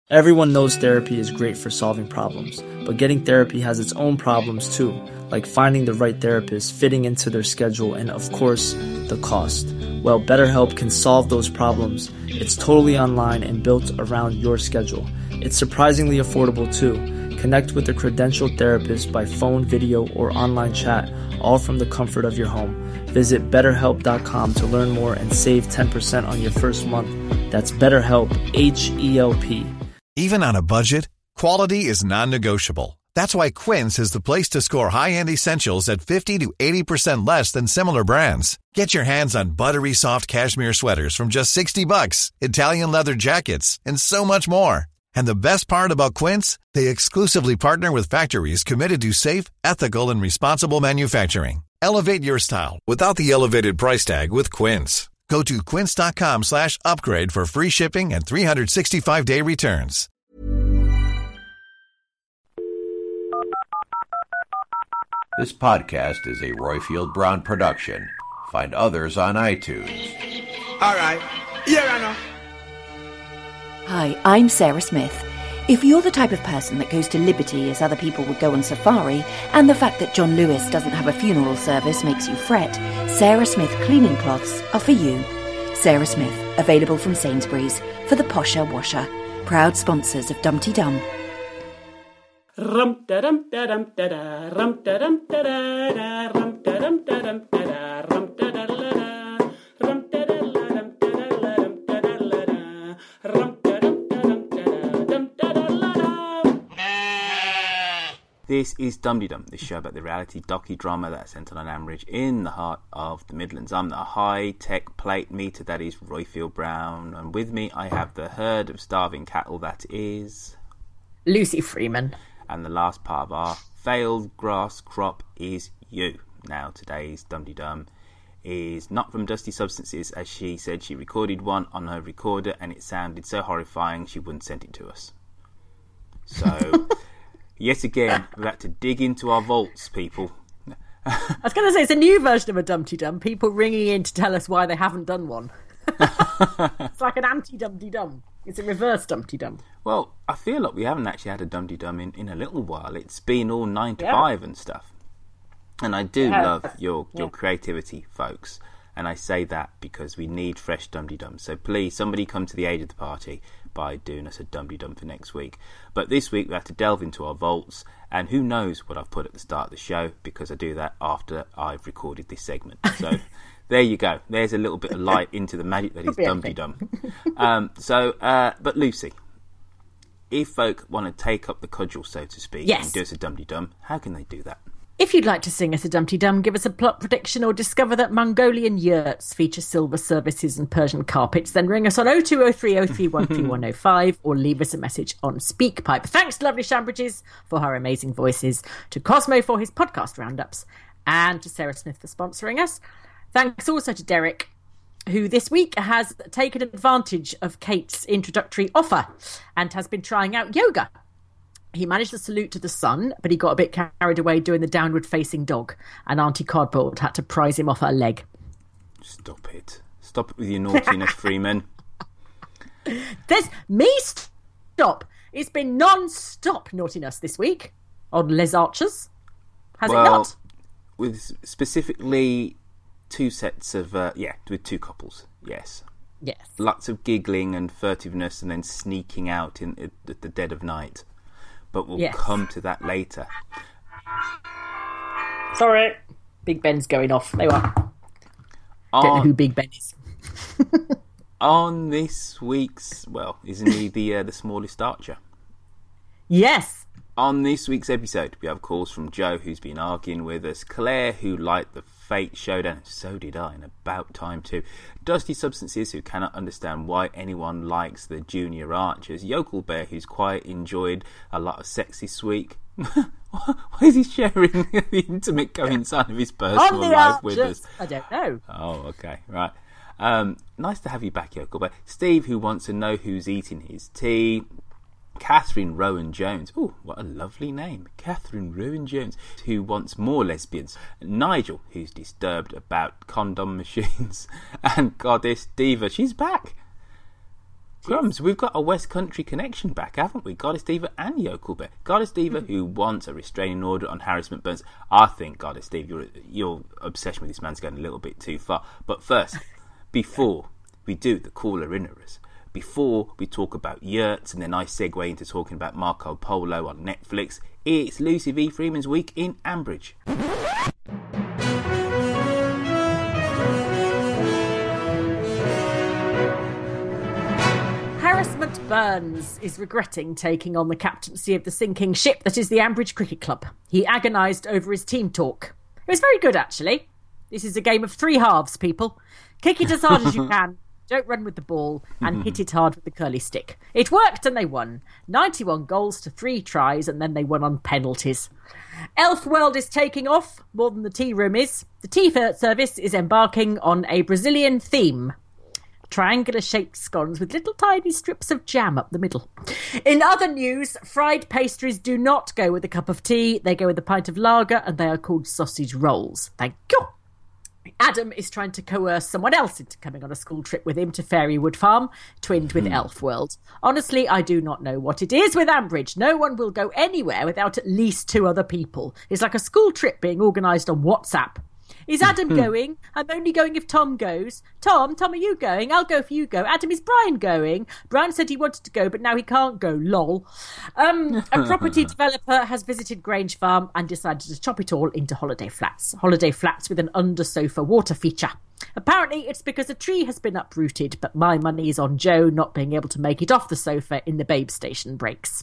Everyone knows therapy is great for solving problems, but getting therapy has its own problems too, like finding the right therapist, fitting into their schedule, and of course, the cost. Well, BetterHelp can solve those problems. It's totally online and built around your schedule. It's surprisingly affordable too. Connect with a credentialed therapist by phone, video, or online chat, all from the comfort of your home. Visit BetterHelp.com to learn more and save 10% on your first month. That's BetterHelp, H-E-L-P. Even on a budget, quality is non-negotiable. That's why Quince is the place to score high-end essentials at 50 to 80% less than similar brands. Get your hands on buttery soft cashmere sweaters from just $60, Italian leather jackets, and so much more. And the best part about Quince, they exclusively partner with factories committed to safe, ethical, and responsible manufacturing. Elevate your style without the elevated price tag with Quince. Go to quince.com/upgrade for free shipping and 365-day returns. This podcast is a Royfield Brown production. Find others on iTunes. All right. Yeah, I know. Hi, I'm Sarah Smith. If you're the type of person that goes to Liberty as other people would go on safari, and the fact that John Lewis doesn't have a funeral service makes you fret, Sarah Smith cleaning cloths are for you. Sarah Smith, available from Sainsbury's, for the posher washer. Proud sponsors of Dumpty Dum. This is Dumpty Dum, the show about the reality docudrama that's centred on Ambridge in the heart of the Midlands. I'm the high-tech plate meter that is Royfield Brown, and with me I have the herd of starving cattle that is... Lucy Freeman. And the last part of our failed grass crop is you. Now, today's Dumpty Dum is not from Dusty Substances, as she said she recorded one on her recorder and it sounded so horrifying she wouldn't send it to us. So... Yet again, we've had to dig into our vaults, people. I was going to say, it's a new version of a Dumpty Dum. People ringing in to tell us why they haven't done one. It's like an anti-Dumpty Dum. It's a reverse Dumpty Dum. Well, I feel like we haven't actually had a Dumpty Dum in a little while. It's been all 9 to 5 and stuff. And I do love your creativity, folks. And I say that because we need fresh Dumpty Dums. So please, somebody come to the aid of the party by doing us a Dumpty Dum for next week. But this week we have to delve into our vaults, and who knows what I've put at the start of the show, because I do that after I've recorded this segment. So there you go. There's a little bit of light into the magic that is Dumpty Dum. But Lucy, if folk want to take up the cudgel, so to speak, and do us a Dumpty Dum, how can they do that? If you'd like to sing us a Dumpty Dum, give us a plot prediction, or discover that Mongolian yurts feature silver services and Persian carpets, then ring us on 0203 0313 or leave us a message on SpeakPipe. Thanks to Lovely Shambridges for her amazing voices, to Cosmo for his podcast roundups, and to Sarah Smith for sponsoring us. Thanks also to Derek, who this week has taken advantage of Kate's introductory offer and has been trying out yoga. He managed the salute to the sun, but he got a bit carried away doing the downward-facing dog, and Auntie Cardboard had to prise him off her leg. Stop it. Stop it with your naughtiness, Freeman. There's me stop. It's been non-stop naughtiness this week on Les Archers. Has it not? With specifically 2 sets of, with 2 couples, yes. Yes. Lots of giggling and furtiveness and then sneaking out at the dead of night. But we'll come to that later. Sorry. Big Ben's going off. There you are. Don't know who Big Ben is. On this week's... Well, isn't he the smallest archer? Yes. On this week's episode, we have calls from Joe, who's been arguing with us, Claire, who liked the Fate Showdown, so did I, and about time too, Dusty Substances, who cannot understand why anyone likes the junior archers, Yokel Bear, who's quite enjoyed a lot of Sexy Sweet. Why is he sharing the intimate goings on of his personal life with us? I don't know. Oh, okay, right. Nice to have you back, Yokel Bear. Steve, who wants to know who's eating his tea. Catherine Rowan Jones. Oh, what a lovely name. Catherine Rowan Jones, who wants more lesbians. Nigel, who's disturbed about condom machines. And Goddess Diva. She's back. Grums, we've got a West Country connection back, haven't we? Goddess Diva and Yokel Bear. Goddess Diva, who wants a restraining order on Harassment Burns. I think, Goddess Diva, your obsession with this man's going a little bit too far. But first, before we do the caller inners, before we talk about yurts and then I segue into talking about Marco Polo on Netflix, it's Lucy V. Freeman's Week in Ambridge. Harassment Burns is regretting taking on the captaincy of the sinking ship that is the Ambridge Cricket Club. He agonised over his team talk. It was very good, actually. This is a game of 3 halves, people. Kick it as hard as you can. Don't run with the ball and hit it hard with the curly stick. It worked and they won. 91 goals to 3 tries and then they won on penalties. Elfworld is taking off, more than the tea room is. The tea service is embarking on a Brazilian theme. Triangular-shaped scones with little tiny strips of jam up the middle. In other news, fried pastries do not go with a cup of tea. They go with a pint of lager and they are called sausage rolls. Thank you. Adam is trying to coerce someone else into coming on a school trip with him to Fairywood Farm, twinned with Elfworld. Honestly, I do not know what it is with Ambridge. No one will go anywhere without at least 2 other people. It's like a school trip being organised on WhatsApp. Is Adam going? I'm only going if Tom goes. Tom, are you going? I'll go if you go. Adam, is Brian going? Brian said he wanted to go, but now he can't go. Lol. A property developer has visited Grange Farm and decided to chop it all into holiday flats. Holiday flats with an under-sofa water feature. Apparently, it's because a tree has been uprooted, but my money is on Joe not being able to make it off the sofa in the babe station breaks.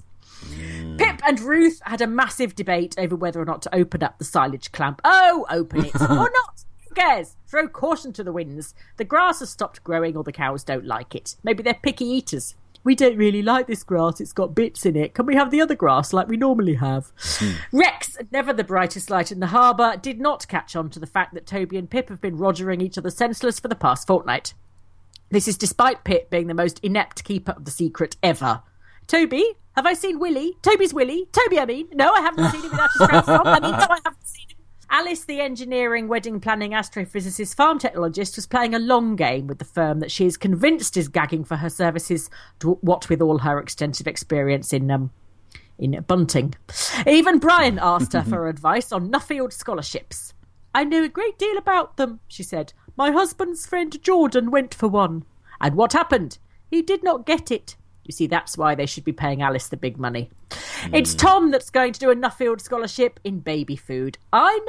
Pip and Ruth had a massive debate over whether or not to open up the silage clamp. Oh, open it. Or not. Who cares? Throw caution to the winds. The grass has stopped growing or the cows don't like it. Maybe they're picky eaters. We don't really like this grass. It's got bits in it. Can we have the other grass like we normally have? Rex, never the brightest light in the harbour, did not catch on to the fact that Toby and Pip have been rogering each other senseless for the past fortnight. This is despite Pip being the most inept keeper of the secret ever. Toby, have I seen Willie? Toby's Willie? Toby, I mean. No, I haven't seen him without his pants on. No, I haven't seen him. Alice, the engineering, wedding planning, astrophysicist, farm technologist, was playing a long game with the firm that she is convinced is gagging for her services, what with all her extensive experience in bunting. Even Brian asked her for advice on Nuffield scholarships. I know a great deal about them, she said. My husband's friend Jordan went for one. And what happened? He did not get it. You see, that's why they should be paying Alice the big money. It's Tom that's going to do a Nuffield scholarship in baby food. I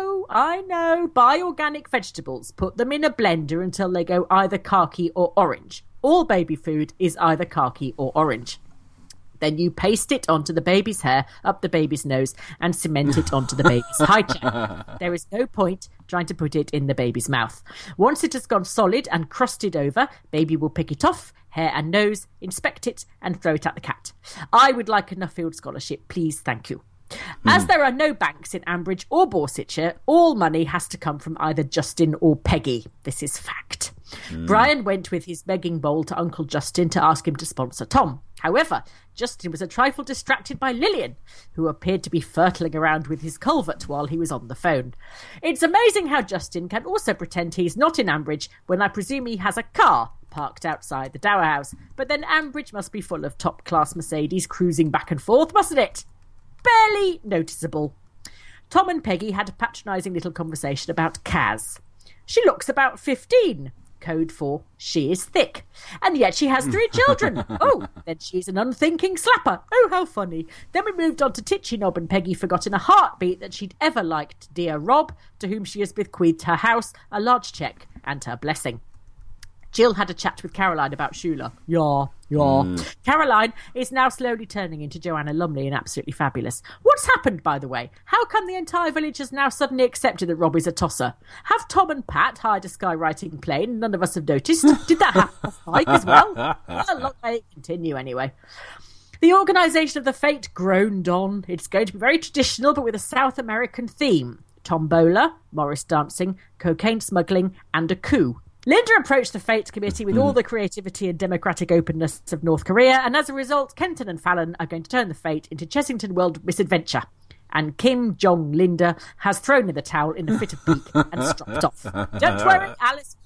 know. Buy organic vegetables. Put them in a blender until they go either khaki or orange. All baby food is either khaki or orange. Then you paste it onto the baby's hair, up the baby's nose, and cement it onto the baby's high chair. There is no point trying to put it in the baby's mouth. Once it has gone solid and crusted over, baby will pick it off, hair and nose, inspect it, and throw it at the cat. I would like a Nuffield scholarship, please, thank you. As there are no banks in Ambridge or Borsetshire, all money has to come from either Justin or Peggy. This is fact. Brian went with his begging bowl to Uncle Justin to ask him to sponsor Tom. However, Justin was a trifle distracted by Lillian, who appeared to be fertling around with his culvert while he was on the phone. It's amazing how Justin can also pretend he's not in Ambridge when I presume he has a car parked outside the Dower House. But then Ambridge must be full of top-class Mercedes cruising back and forth, mustn't it? Barely noticeable. Tom and Peggy had a patronising little conversation about Kaz. She looks about 15. Code for she is thick. And yet she has 3 children. Oh, then she's an unthinking slapper. Oh, how funny. Then we moved on to Titchy Knob, and Peggy forgot in a heartbeat that she'd ever liked dear Rob, to whom she has bequeathed her house, a large cheque, and her blessing. Jill had a chat with Caroline about Shula. Yeah. Caroline is now slowly turning into Joanna Lumley and absolutely fabulous. What's happened, by the way? How come the entire village has now suddenly accepted that Rob is a tosser? Have Tom and Pat hired a skywriting plane and none of us have noticed? Did that happen off mic as well? Well, long may it continue anyway. The organisation of the fete groaned on. It's going to be very traditional, but with a South American theme. Tombola, Morris dancing, cocaine smuggling, and a coup. Linda approached the Fate Committee with all the creativity and democratic openness of North Korea, and as a result, Kenton and Fallon are going to turn the Fate into Chessington World Misadventure. And Kim Jong Linda has thrown in the towel in a fit of pique and stropped off. Don't worry, Alice will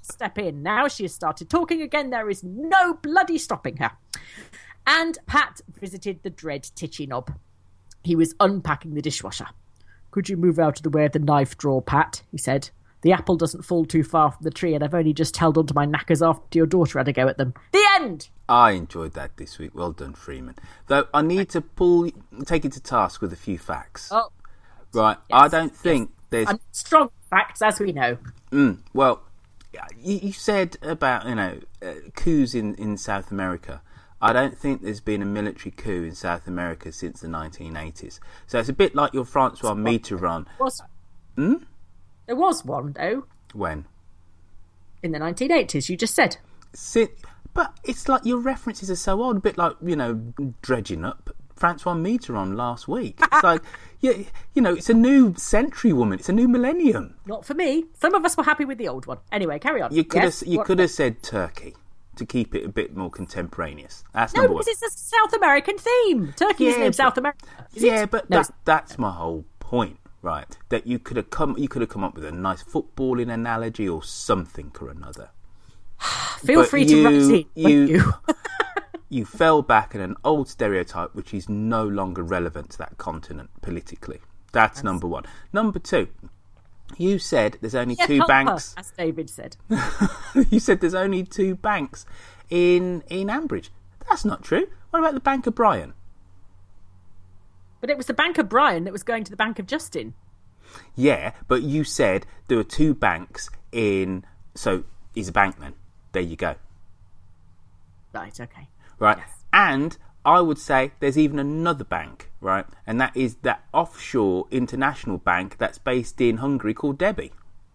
step in. Now she has started talking again. There is no bloody stopping her. And Pat visited the dread Titchy Knob. He was unpacking the dishwasher. "Could you move out of the way of the knife drawer, Pat?" he said. "The apple doesn't fall too far from the tree, and I've only just held onto my knackers after your daughter had a go at them." The end! I enjoyed that this week. Well done, Freeman. Though I need to take you to task with a few facts. Oh. Right. Yes. I don't think there's... And strong facts, as we know. Well, you said about, coups in South America. I don't think there's been a military coup in South America since the 1980s. So it's a bit like your Francois Mitterrand. There was one, though. When? In the 1980s, you just said. But it's like your references are so odd. A bit like, dredging up Francois Mitterrand last week. It's like, it's a new century, woman. It's a new millennium. Not for me. Some of us were happy with the old one. Anyway, carry on. You could have said Turkey to keep it a bit more contemporaneous. That's no, number one. because it's a South American theme. Turkey is named South America. That's my whole point, right? That you could have come up with a nice footballing analogy or something or another. Feel free to write it. You fell back in an old stereotype which is no longer relevant to that continent politically. That's number one. Number two, you said there's only two banks. As David said. You said there's only two banks in Ambridge. That's not true. What about the Bank of Brian? But it was the Bank of Brian that was going to the Bank of Justin. Yeah, but you said there were two banks in... So he's a bank then. There you go. Right, okay. Right, yes. And I would say there's even another bank, right? And that is that offshore international bank that's based in Hungary called Debbie.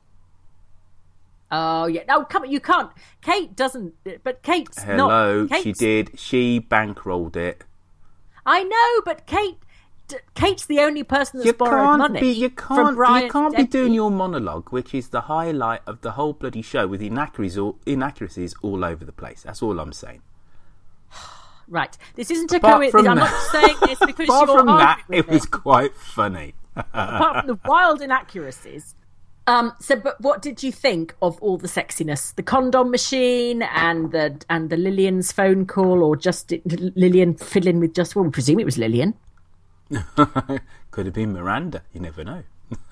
Oh, yeah. No, come on, you can't. Kate doesn't... But Kate's not... Hello, she did. She bankrolled it. I know, but Kate's the only person that's borrowed money. You can't be doing your monologue, which is the highlight of the whole bloody show, with inaccuracies all over the place. That's all I'm saying. Right. This isn't a coincidence. I'm not saying this because apart you're from that, arguing with it was quite funny. Apart from the wild inaccuracies. But what did you think of all the sexiness? The condom machine and the Lillian's phone call, or just Lillian fiddling with just one? Presume it was Lillian. Could have been Miranda. You never know.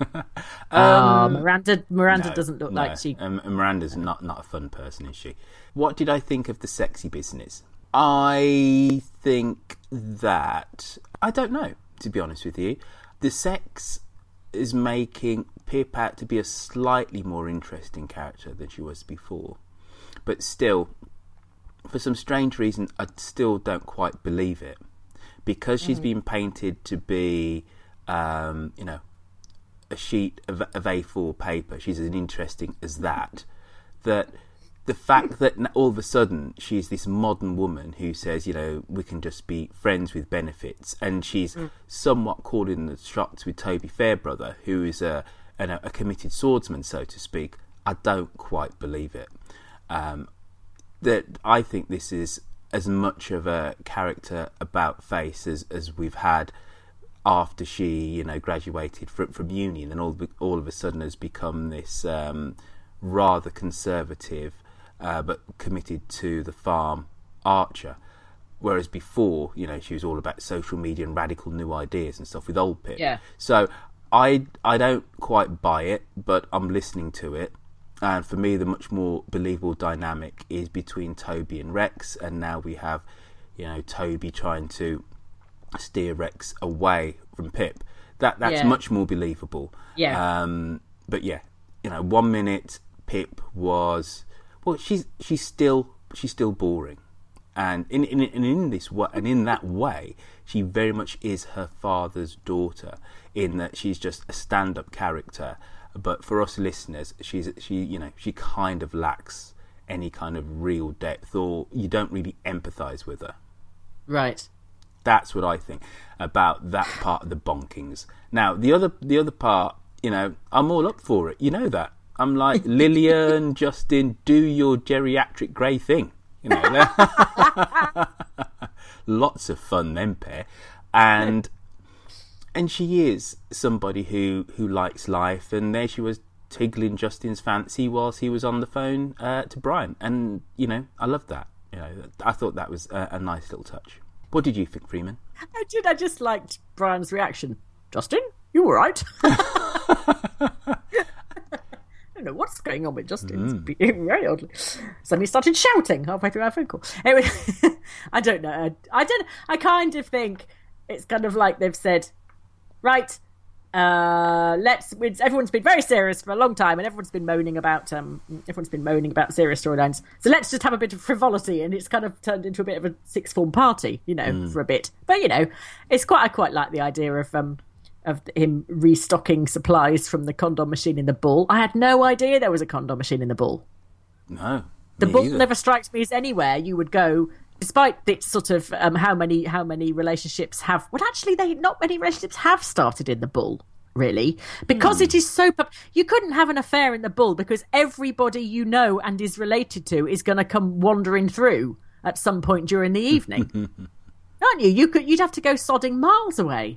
Miranda doesn't look like she. Miranda's not a fun person, is she? What did I think of the sexy business? I think that I don't know. To be honest with you, the sex is making Pip out to be a slightly more interesting character than she was before, but still, for some strange reason, I still don't quite believe it. Because she's been painted to be, a sheet of A4 paper, she's as interesting as that the fact that all of a sudden she's this modern woman who says, we can just be friends with benefits, and she's somewhat calling the shots with Toby Fairbrother, who is a committed swordsman, so to speak, I don't quite believe it. That I think this is as much of a character about face as we've had after she, graduated from uni, and then all of a sudden has become this rather conservative but committed to the farm archer. Whereas before, she was all about social media and radical new ideas and stuff with old Pip. Yeah. So I don't quite buy it, but I'm listening to it. And for me, the much more believable dynamic is between Toby and Rex, and now we have, Toby trying to steer Rex away from Pip. That's much more believable. Yeah. But yeah, 1 minute Pip was she's still boring, and in that way, she very much is her father's daughter, in that she's just a stand-up character. But for us listeners, she kind of lacks any kind of real depth, or you don't really empathise with her. Right. That's what I think about that part of the bonkings. Now, the other part, I'm all up for it. You know that. I'm like, Lillian, Justin, do your geriatric grey thing. Lots of fun, them pair. And she is somebody who likes life, and there she was tickling Justin's fancy whilst he was on the phone to Brian. And, I loved that. I thought that was a nice little touch. What did you think, Freeman? I did. I just liked Brian's reaction. Justin, you all right? I don't know what's going on with Justin. It's behaving very oddly. Suddenly started shouting halfway through our phone call. Anyway, I don't know. I kind of think it's kind of like they've said, right, everyone's been very serious for a long time, and everyone's been moaning about serious storylines. So let's just have a bit of frivolity, and it's kind of turned into a bit of a sixth form party, for a bit. But it's I quite like the idea of him restocking supplies from the condom machine in the Bull. I had no idea there was a condom machine in the Bull. No, the Bull never strikes me as anywhere you would go. Despite its sort of how many relationships have... Well, actually, not many relationships have started in the Bull, really. Because it is so... You couldn't have an affair in the Bull because everybody you know and is related to is going to come wandering through at some point during the evening. Aren't you? You'd have to go sodding miles away.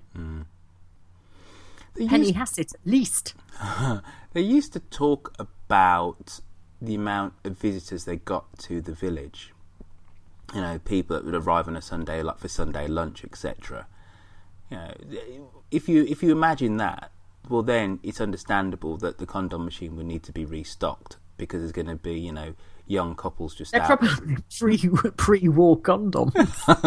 Penny Hassett, at least. They used to talk about the amount of visitors they got to the village. People that would arrive on a Sunday, like for Sunday lunch, etc. If you imagine that, well, then it's understandable that the condom machine would need to be restocked because there's going to be, young couples just out. They're probably pre-war condoms.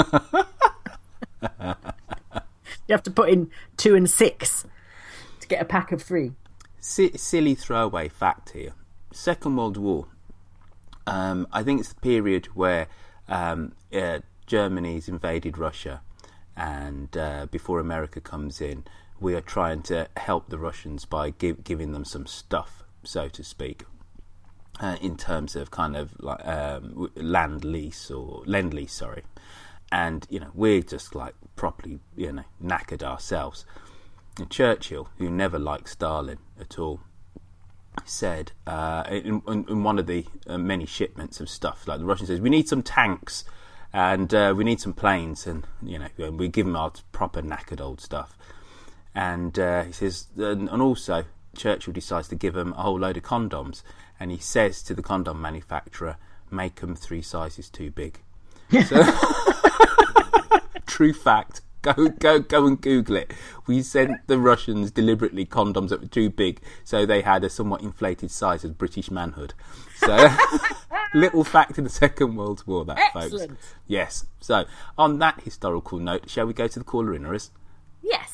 You have to put in 2 and 6 to get a pack of 3. Silly throwaway fact here. Second World War. I think it's the period where Germany's invaded Russia, and before America comes in, we are trying to help the Russians by giving them some stuff, so to speak, in terms of kind of like lend lease, sorry. And we're just like properly knackered ourselves. And Churchill, who never liked Stalin at all, said in one of the many shipments of stuff, like the Russian says, we need some tanks and we need some planes, and we give them our proper knackered old stuff. And he says, and also Churchill decides to give them a whole load of condoms, and he says to the condom manufacturer, make them 3 sizes too big. So, true fact. Go and Google it. We sent the Russians deliberately condoms that were too big, so they had a somewhat inflated size of British manhood. So, little fact in the Second World War, that, excellent. Folks. Yes. So, on that historical note, shall we go to the caller inners? Yes.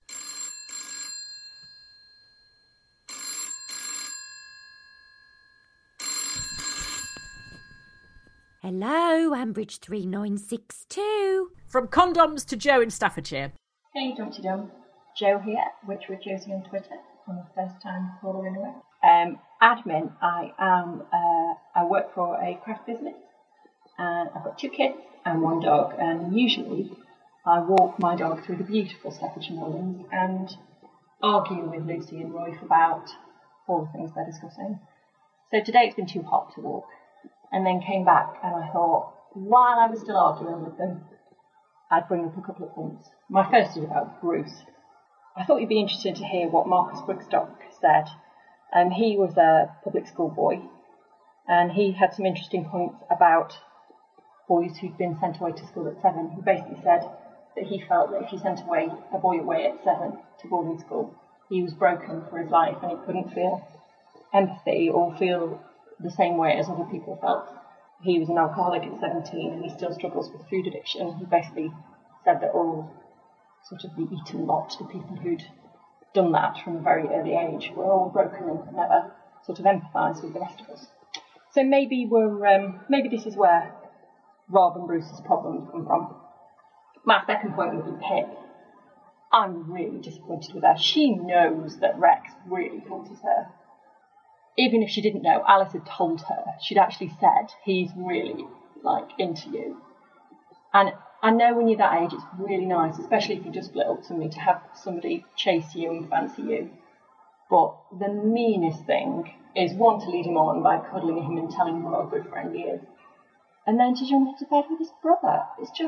Hello, Ambridge 3962. From condoms to Joe in Staffordshire. Hey, Dr. Dum. Joe here, Witchwood Josie on Twitter. I'm a first-time caller anyway. Admin, I work for a craft business, and I've got 2 kids and 1 dog, and usually I walk my dog through the beautiful Staffordshire moorlands and argue with Lucy and Roy about all the things they're discussing. So today it's been too hot to walk. And then came back and I thought, while I was still arguing with them, I'd bring up a couple of points. My first is about Bruce. I thought you'd be interested to hear what Marcus Brigstock said. He was a public school boy, and he had some interesting points about boys who'd been sent away to school at 7. He basically said that he felt that if you sent a boy away at 7 to boarding school, he was broken for his life and he couldn't feel empathy or feel the same way as other people felt. He was an alcoholic at 17 and he still struggles with food addiction. He basically said that all sort of the eaten lot, the people who'd done that from a very early age, were all broken and could never sort of empathise with the rest of us. So maybe this is where Rob and Bruce's problems come from. My second point would be Pip. I'm really disappointed with her. She knows that Rex really fancies her. Even if she didn't know, Alice had told her. She'd actually said, he's really, into you. And I know when you're that age, it's really nice, especially if you just split up somebody, to have somebody chase you and fancy you. But the meanest thing is, one, to lead him on by cuddling him and telling him what a good friend he is. And then to jump into bed with his brother.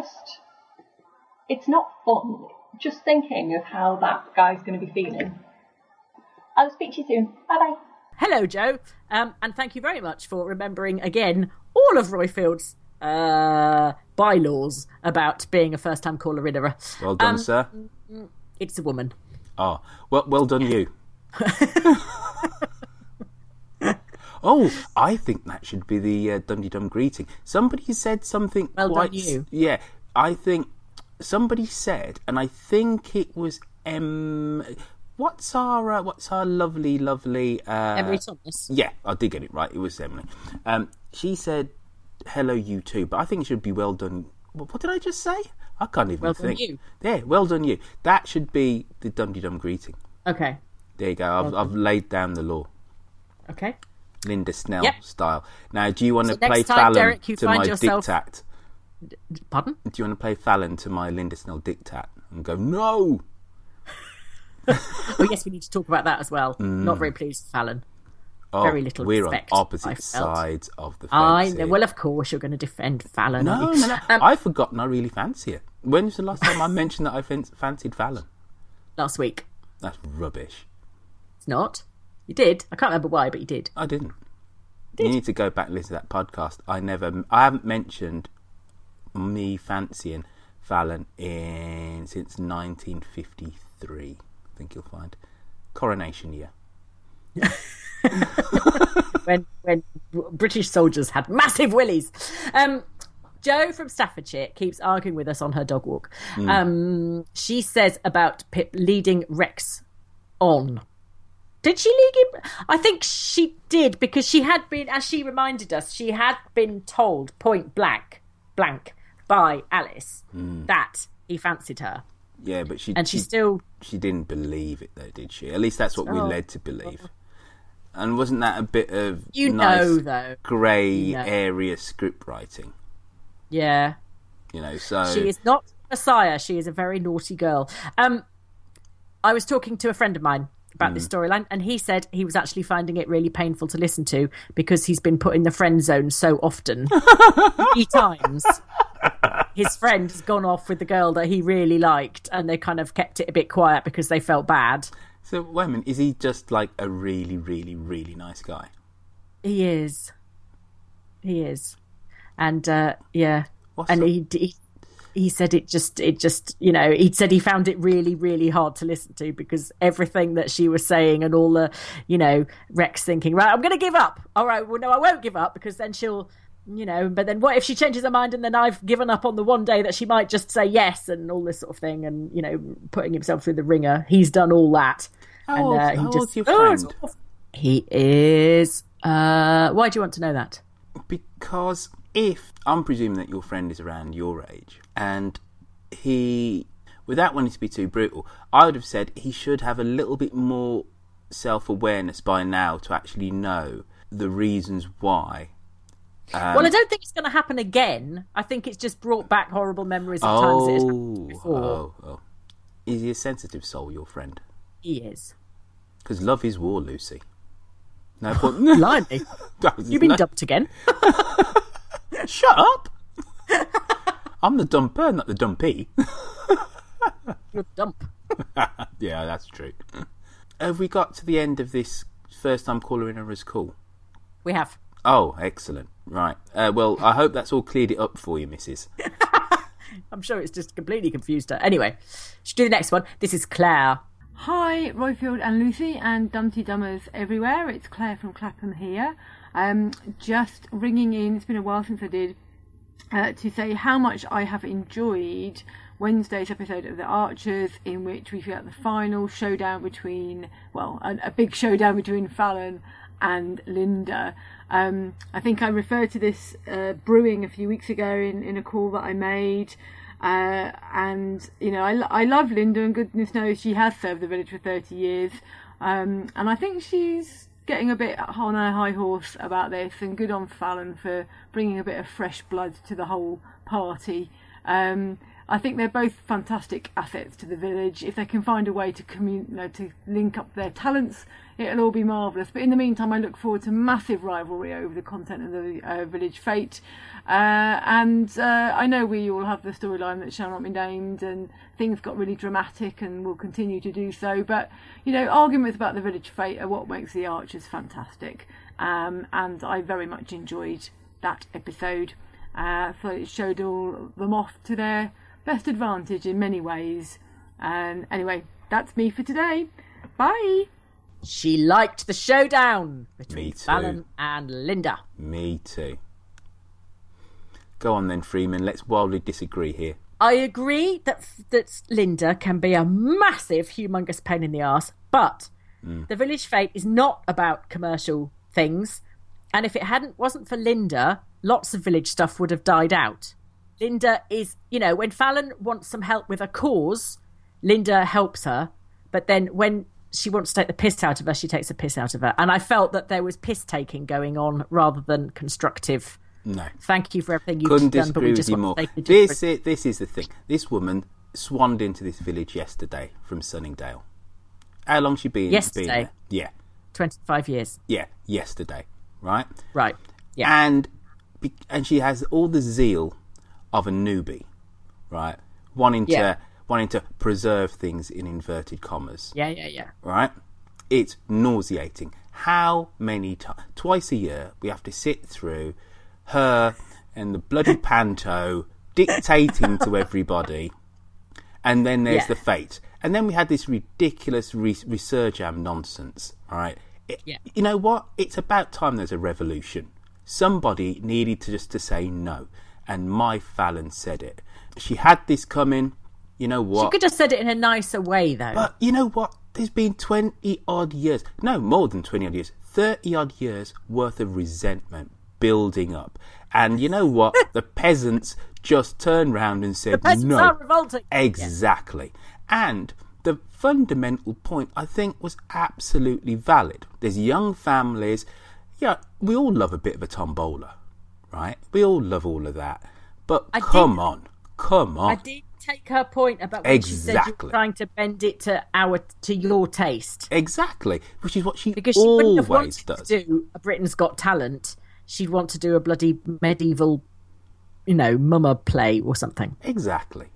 It's not fun. Just thinking of how that guy's going to be feeling. I'll speak to you soon. Bye-bye. hello, Joe. And thank you very much for remembering, again, all of Royfield's bylaws about being a first-time caller in. Well done, sir. It's a woman. Oh, well done you. Oh, I think that should be the Dum-de-Dum greeting. Somebody said something well quite... done you. Yeah, I think somebody said, and I think it was what's our lovely Emily Thomas. Yeah, I did get it right. It was Emily. She said, "Hello, you too," but I think it should be "Well done." What did I just say? I can't even think. Well done you. Yeah, well done you. That should be the Dum-de-Dum greeting. Okay. There you go. I've laid down the law. Okay. Linda Snell style. Now, do you want to play next time, Fallon Derek, to my diktat? Pardon? Do you want to play Fallon to my Linda Snell diktat and go, no? Oh, yes, we need to talk about that as well. Not very pleased with Fallon. Oh, Very little we're respect, on opposite I felt. sides of the fence. I know. here. Well, of course, you're going to defend Fallon. No. I've forgotten I really fancy her. When was the last time I mentioned that I fancied Fallon? Last week. That's rubbish. It's not. You did. I can't remember why, but you did. I didn't. You need to go back and listen to that podcast. I haven't mentioned me fancying Fallon since 1953. I think you'll find Coronation Year. when British soldiers had massive willies. Jo from Staffordshire keeps arguing with us on her dog walk. She says about Pip leading Rex on. Did she lead him? I think she did, because she had been, as she reminded us, she had been told point blank by Alice that he fancied her. Yeah, but she didn't believe it though, did she? At least that's what we're led to believe. And wasn't that a bit of grey area script writing? Yeah. So she is not Messiah. She is a very naughty girl. I was talking to a friend of mine about this storyline, and he said he was actually finding it really painful to listen to because he's been put in the friend zone so often. 3 times his friend has gone off with the girl that he really liked, and they kind of kept it a bit quiet because they felt bad. So wait a minute, is he just like a really, really, really nice guy? He is. And he said it just he said he found it really, really hard to listen to because everything that she was saying and all the, Rex thinking, right, I'm going to give up. All right, well, no, I won't give up because then she'll, but then what if she changes her mind and then I've given up on the one day that she might just say yes and all this sort of thing and, putting himself through the ringer. He's done all that. How old's your friend? He is... why do you want to know that? Because if I'm presuming that your friend is around your age and he, without wanting to be too brutal, I would have said he should have a little bit more self-awareness by now to actually know the reasons why. Well, I don't think it's going to happen again. I think it's just brought back horrible memories of times it has happened before. Oh. Is he a sensitive soul, your friend? He is. Because love is war, Lucy. No, but... Blimey. You've been dumped again. Shut up! I'm the dumper, not the dumpy. You're dump. Yeah, that's true. Have we got to the end of this first time caller in as call? We have. Oh, excellent. Right. Well, I hope that's all cleared it up for you, missus. I'm sure it's just completely confused her. Anyway, should do the next one. This is Claire. Hi, Royfield and Lucy and Dumpty Dummers everywhere. It's Claire from Clapham here. Just ringing in, it's been a while since I did, to say how much I have enjoyed Wednesday's episode of The Archers, in which we feel the final showdown between, a big showdown between Fallon and Linda. I think I referred to this brewing a few weeks ago in a call that I made. And I love Linda, and goodness knows she has served the village for 30 years, and I think she's getting a bit on her high horse about this, and good on Fallon for bringing a bit of fresh blood to the whole party. I think they're both fantastic assets to the village. If they can find a way to to link up their talents, it'll all be marvellous. But in the meantime, I look forward to massive rivalry over the content of the Village Fate. And I know we all have the storyline that shall not be named, and things got really dramatic and will continue to do so. But, arguments about the Village Fate are what makes the Archers fantastic. And I very much enjoyed that episode. So it showed all them off to their best advantage in many ways. And anyway, that's me for today. Bye. She liked the showdown between Me too. Fallon and Linda. Me too. Go on then, Freeman. Let's wildly disagree here. I agree that Linda can be a massive, humongous pain in the arse, but the Village Fate is not about commercial things. And if it wasn't for Linda, lots of village stuff would have died out. Linda is, when Fallon wants some help with a cause, Linda helps her. But then when she wants to take the piss out of her, she takes the piss out of her. And I felt that there was piss taking going on rather than constructive. No. Thank you for everything you've Couldn't done, but we disagree just with you want more. to take This is the thing. This woman swanned into this village yesterday from Sunningdale. How long she been? Yesterday? Been there? Yeah. 25 years. Yeah, yesterday. Right? Right. Yeah. And she has all the zeal of a newbie, right? Wanting to preserve things in inverted commas. Yeah. Right? It's nauseating. How many times? Twice a year we have to sit through her and the bloody panto dictating to everybody, and then there's the fate, and then we had this ridiculous resurgam nonsense. All right, you know what? It's about time there's a revolution. Somebody needed to say no, and my Fallon said it. She had this coming. You know what? She could have said it in a nicer way, though. But you know what? There's been 20 odd years, no, more than 20 odd years, 30 odd years worth of resentment building up. And you know what? The peasants just turned round and said, the peasants no. are revolting. Exactly. And the fundamental point, I think, was absolutely valid. There's young families. Yeah, we all love a bit of a tombola, right? We all love all of that. But come on. I did take her point about when she said you were trying to bend it to your taste. Exactly, which is what she because she wouldn't have wanted does. To do a Britain's Got Talent. She'd want to do a bloody medieval, mummer play or something. Exactly.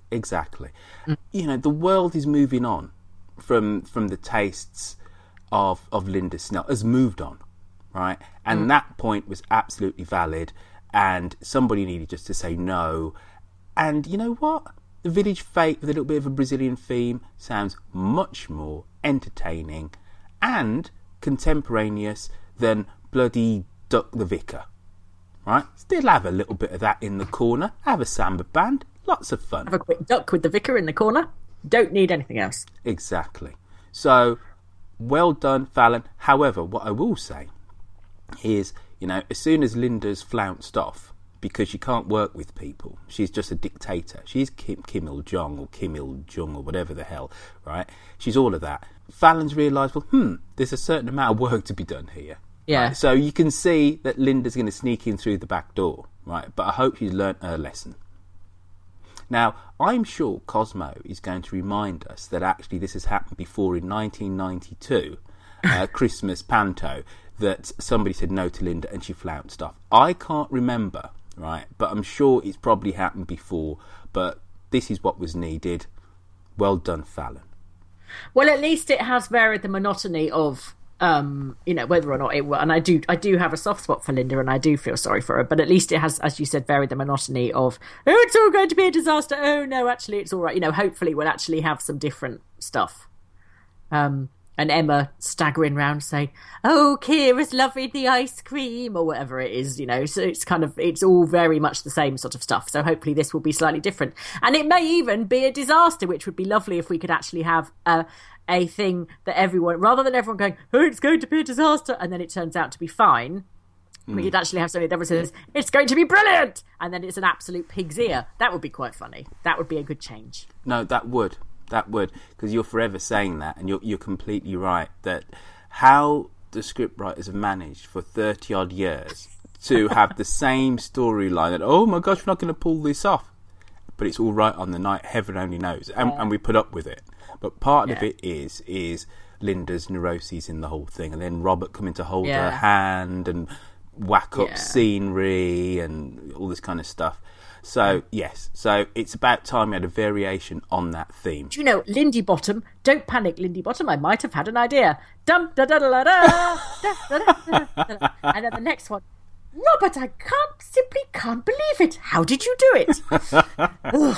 The world is moving on from the tastes of Linda Snell, has moved on, right? And that point was absolutely valid, and somebody needed just to say no. And you know what? The Village Fate with a little bit of a Brazilian theme sounds much more entertaining and contemporaneous than bloody Duck the Vicar, right? Still have a little bit of that in the corner. Have a samba band. Lots of fun. Have a quick duck with the vicar in the corner. Don't need anything else. Exactly. So, well done, Fallon. However, what I will say is, as soon as Linda's flounced off, because she can't work with people, she's just a dictator. She's Kim Il-jong or Kim Il-jung or whatever the hell, right? She's all of that. Fallon's realised, there's a certain amount of work to be done here. Yeah. Right? So you can see that Linda's going to sneak in through the back door, right? But I hope she's learnt her lesson. Now, I'm sure Cosmo is going to remind us that actually this has happened before in 1992, Christmas Panto, that somebody said no to Linda and she flounced off. I can't remember, right? But I'm sure it's probably happened before. But this is what was needed. Well done, Fallon. Well, at least it has varied the monotony of, whether or not it will. And I do have a soft spot for Linda, and I do feel sorry for her. But at least it has, as you said, varied the monotony of, it's all going to be a disaster. Oh no, actually, it's all right. Hopefully, we'll actually have some different stuff. And Emma staggering round saying, "Oh, Kira's loving the ice cream," or whatever it is, So it's all very much the same sort of stuff. So hopefully this will be slightly different. And it may even be a disaster, which would be lovely if we could actually have a thing that everyone, rather than everyone going, "Oh, it's going to be a disaster," and then it turns out to be fine. We could actually have something that says, "It's going to be brilliant," and then it's an absolute pig's ear. That would be quite funny. That would be a good change. No, that would, because you're forever saying that, and you're completely right that how the scriptwriters have managed for 30 odd years to have the same storyline that, oh my gosh, we're not going to pull this off. but it's all right on the night. Heaven only knows, and we put up with it. But part of it is Linda's neuroses in the whole thing, and then Robert coming to hold her hand and whack up scenery and all this kind of stuff. So, yes. So, it's about time we had a variation on that theme. Do you know, Lindy Bottom, don't panic, Lindy Bottom, I might have had an idea. Dum da da da da da, and then the next one, Robert, I simply can't believe it. How did you do it?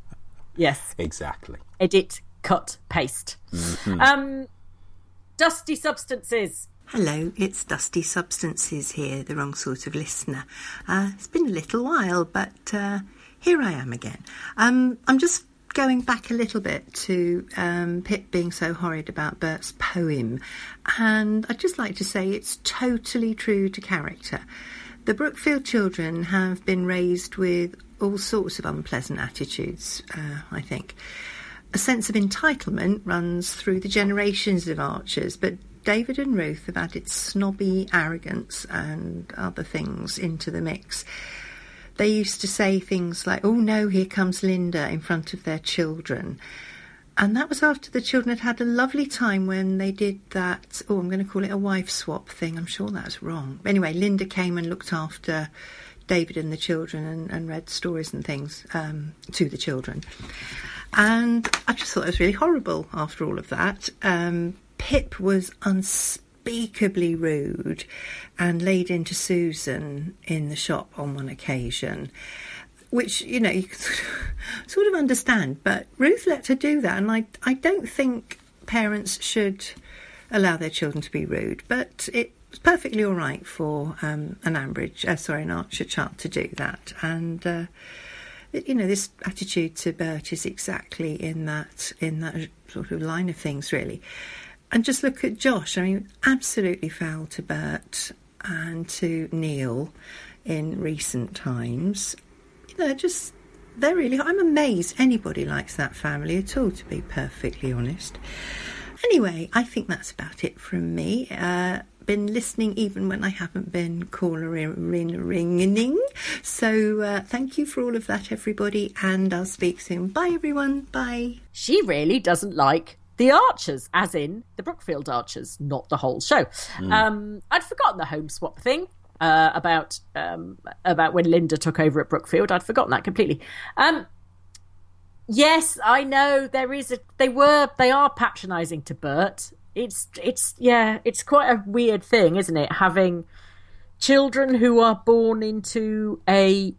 Yes. Exactly. Edit, cut, paste. Mm-hmm. Dusty Substances. Hello, it's Dusty Substances here, the wrong sort of listener. It's been a little while, but here I am again. I'm just going back a little bit to Pip being so horrid about Bert's poem, and I'd just like to say it's totally true to character. The Brookfield children have been raised with all sorts of unpleasant attitudes, I think. A sense of entitlement runs through the generations of Archers, but David and Ruth have added snobby arrogance and other things into the mix. They used to say things like, "Oh no, here comes Linda," in front of their children. And that was after the children had a lovely time when they did that, I'm going to call it a wife swap thing. I'm sure that's wrong. Anyway, Linda came and looked after David and the children and read stories and things to the children. And I just thought it was really horrible after all of that. Pip was unspeakably rude and laid into Susan in the shop on one occasion, which, you know, you can sort of understand. But Ruth let her do that, and I don't think parents should allow their children to be rude, but it was perfectly all right for an Archer child to do that. And you know, this attitude to Bert is exactly in that sort of line of things, really. And just look at Josh. I mean, absolutely foul to Bert and to Neil in recent times. You know, I'm amazed anybody likes that family at all, to be perfectly honest. Anyway, I think that's about it from me. Been listening even when I haven't been ringing. So thank you for all of that, everybody, and I'll speak soon. Bye, everyone. Bye. She really doesn't like the Archers, as in the Brookfield Archers, not the whole show. I'd forgotten the home swap thing about when Linda took over at Brookfield. I'd forgotten that completely. Yes, I know they are patronising to Bert. It's quite a weird thing, isn't it? Having children who are born into a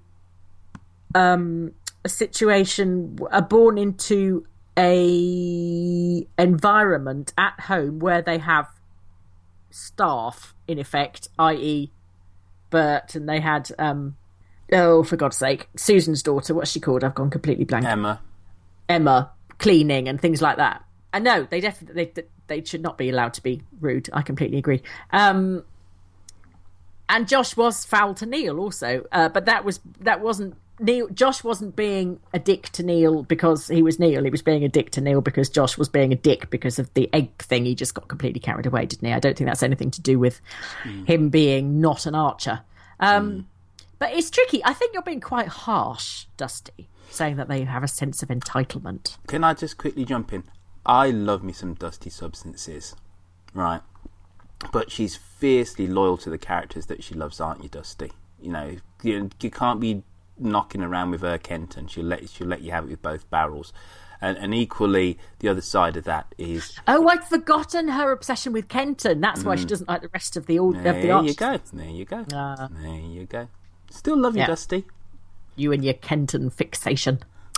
situation, are born into a environment at home where they have staff, in effect, i.e. Bert, and they had for God's sake, Susan's daughter, what's she called? I've gone completely blank. Emma, cleaning and things like that. I know they should not be allowed to be rude. I completely agree. And Josh was foul to Neil also, but that wasn't Neil. Josh wasn't being a dick to Neil because he was Neil. He was being a dick to Neil because Josh was being a dick because of the egg thing. He just got completely carried away, didn't he? I don't think that's anything to do with him being not an Archer. But it's tricky. I think you're being quite harsh, Dusty, saying that they have a sense of entitlement. Can I just quickly jump in? I love me some Dusty Substances, right? But she's fiercely loyal to the characters that she loves, aren't you, Dusty? You know, you can't be knocking around with her Kenton. She'll let you have it with both barrels. And equally, the other side of that is... Oh, I'd forgotten her obsession with Kenton. That's why she doesn't like the rest of the Archers. There you go. Still love you, Dusty. You and your Kenton fixation.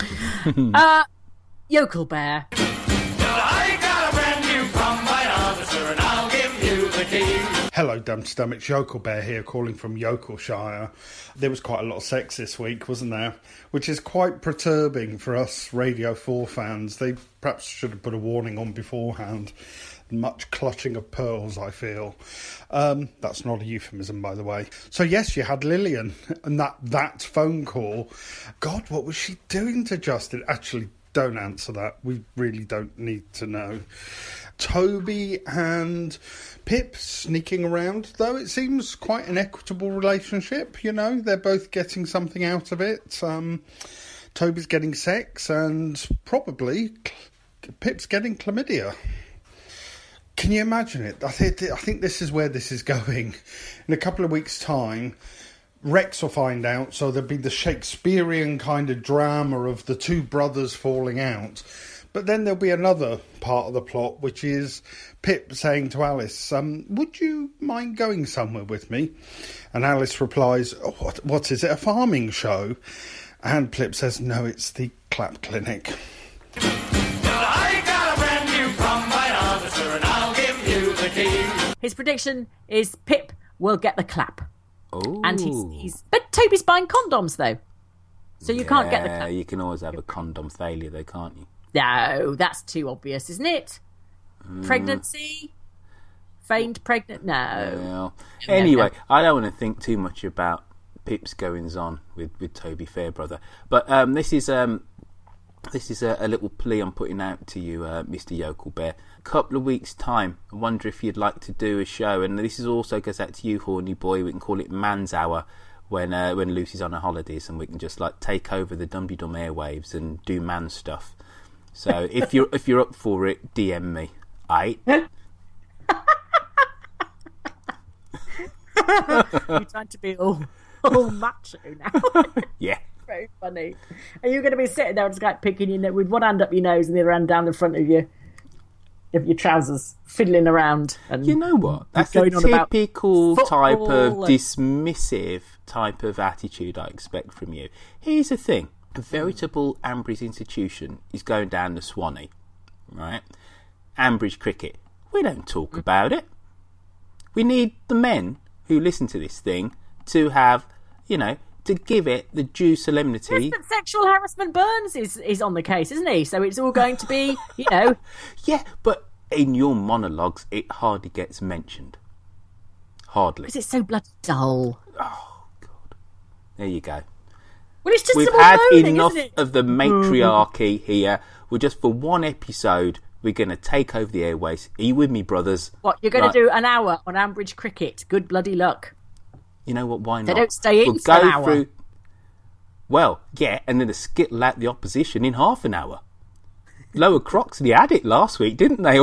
Yokel Bear. I got a brand new combine officer, and I'll give you the key. Hello, Dumpty Dum. It's Yokel Bear here, calling from Yokelshire. There was quite a lot of sex this week, wasn't there? Which is quite perturbing for us Radio 4 fans. They perhaps should have put a warning on beforehand. Much clutching of pearls, I feel. That's not a euphemism, by the way. So yes, you had Lillian, and that phone call. God, what was she doing to Justin? Actually, don't answer that. We really don't need to know. Toby and Pip sneaking around, though it seems quite an equitable relationship, you know. They're both getting something out of it. Toby's getting sex, and probably Pip's getting chlamydia. Can you imagine it? I think this is where this is going. In a couple of weeks' time, Rex will find out, so there'll be the Shakespearean kind of drama of the two brothers falling out. But then there'll be another part of the plot, which is Pip saying to Alice, would you mind going somewhere with me? And Alice replies, oh, what is it, a farming show? And Pip says, no, it's the Clap Clinic. I got a brand new combine harvester, and I'll give you the key. His prediction is Pip will get the clap. Oh. And but Toby's buying condoms, though. So you can't get the clap. You can always have a condom failure, though, can't you? No, that's too obvious, isn't it? Pregnancy? Feigned pregnant? No. Yeah. Anyway, I don't want to think too much about Pip's goings-on with Toby Fairbrother. But this is a little plea I'm putting out to you, Mr. Yokel Bear. A couple of weeks' time, I wonder if you'd like to do a show. And this is also goes out to you, horny boy. We can call it Man's Hour when Lucy's on her holidays, and we can just take over the Dum Dum airwaves and do man stuff. So if you're up for it, DM me. Aight? You're trying to be all macho now. Yeah. Very funny. Are you going to be sitting there just picking your nose with one hand up your nose and the other hand down the front of your trousers, fiddling around? And you know what? That's a typical type of dismissive type of attitude I expect from you. Here's the thing. A veritable Ambridge institution is going down the Swanee, right? Ambridge cricket. We don't talk about it. We need the men who listen to this thing to have, to give it the due solemnity. Yes, but sexual harassment Burns is on the case, isn't he? So it's all going to be, Yeah, but in your monologues, it hardly gets mentioned. Hardly. Because it's so bloody dull. Oh, God. There you go. Well, it's just We've had enough of the matriarchy here. We're just, for one episode, we're going to take over the airways. Are you with me, brothers? What, you're going to do an hour on Ambridge cricket? Good bloody luck. You know what, why not? They don't stay in for an hour. Well, yeah, and then skittle out the opposition in half an hour. Lower Croxley had it last week, didn't they?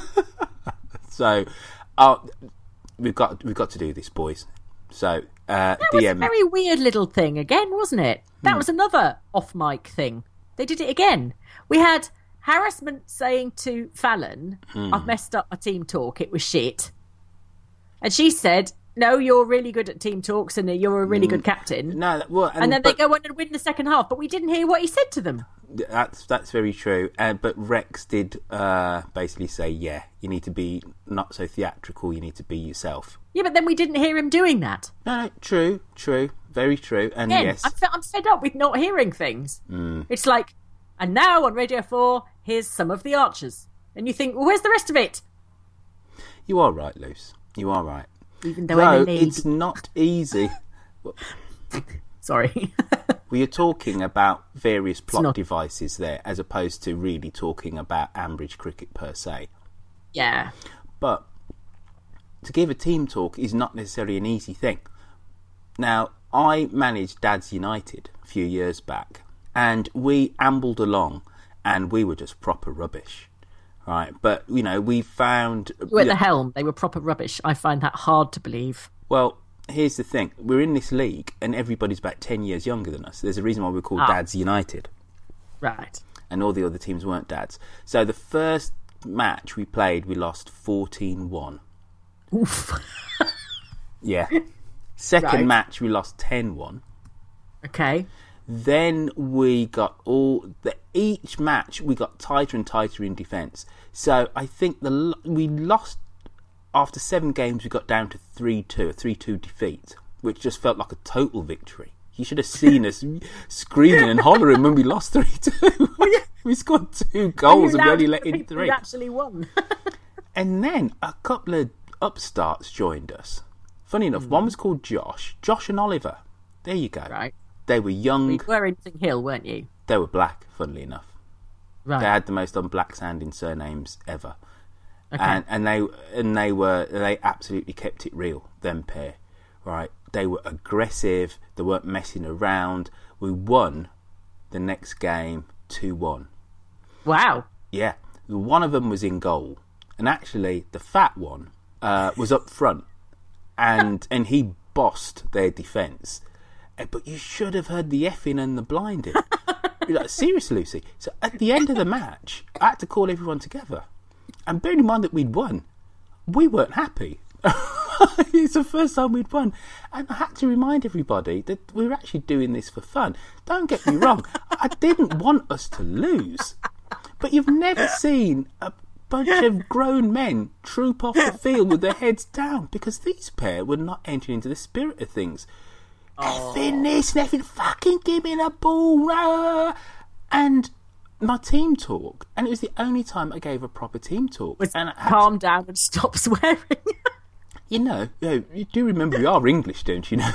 So, we've got to do this, boys. So, that was a very weird little thing again, wasn't it? That was another off-mic thing. They did it again. We had harassment saying to Fallon, I've messed up my team talk, it was shit. And she said, no, you're really good at team talks and you're a really good captain. No, they go on and win the second half, but we didn't hear what he said to them. That's very true. But Rex did basically say, yeah, you need to be not so theatrical, you need to be yourself. Yeah, but then we didn't hear him doing that. No, true, very true. And again, yes, I'm fed up with not hearing things. It's like, and now on Radio 4, here's some of the Archers. And you think, well, where's the rest of it? You are right, Luce. You are right. Even though it's not easy. Sorry. We are talking about various plot devices there, as opposed to really talking about Ambridge cricket per se. Yeah. But to give a team talk is not necessarily an easy thing. Now, I managed Dad's United a few years back, and we ambled along, and we were just proper rubbish. Right, but, we found... You were at the helm. They were proper rubbish. I find that hard to believe. Well, here's the thing. We're in this league, and everybody's about 10 years younger than us. There's a reason why we're called Dad's United. Right. And all the other teams weren't Dad's. So the first match we played, we lost 14-1. Oof. Yeah. Second match, we lost 10-1. Okay. Then we got each match we got tighter and tighter in defence. So I think we lost after 7 games. We got down to 3-2, a 3-2 defeat, which just felt like a total victory. You should have seen us screaming and hollering when we lost 3-2. We scored 2 goals and we only let in 3. We actually won. And then a couple of upstarts joined us. Funny enough, one was called Josh and Oliver. There you go. Right. They were young. You were in Hill, weren't you? They were black, funnily enough. Right. They had the most unblack sounding surnames ever. Okay. And they absolutely kept it real, them pair. Right. They were aggressive, they weren't messing around. We won the next game 2-1. Wow. Yeah. One of them was in goal. And actually, the fat one was up front. And he bossed their defence. But you should have heard the effing and the blinding. Like, seriously, Lucy. So at the end of the match, I had to call everyone together. And bearing in mind that we'd won, we weren't happy. It's the first time we'd won. And I had to remind everybody that we were actually doing this for fun. Don't get me wrong. I didn't want us to lose. But you've never seen a bunch of grown men troop off the field with their heads down, because these pair were not entering into the spirit of things. Effing this, effing fucking give me the ball. And my team talk, and it was the only time I gave a proper team talk. Calm down and stop swearing. You do remember we are English, don't you know?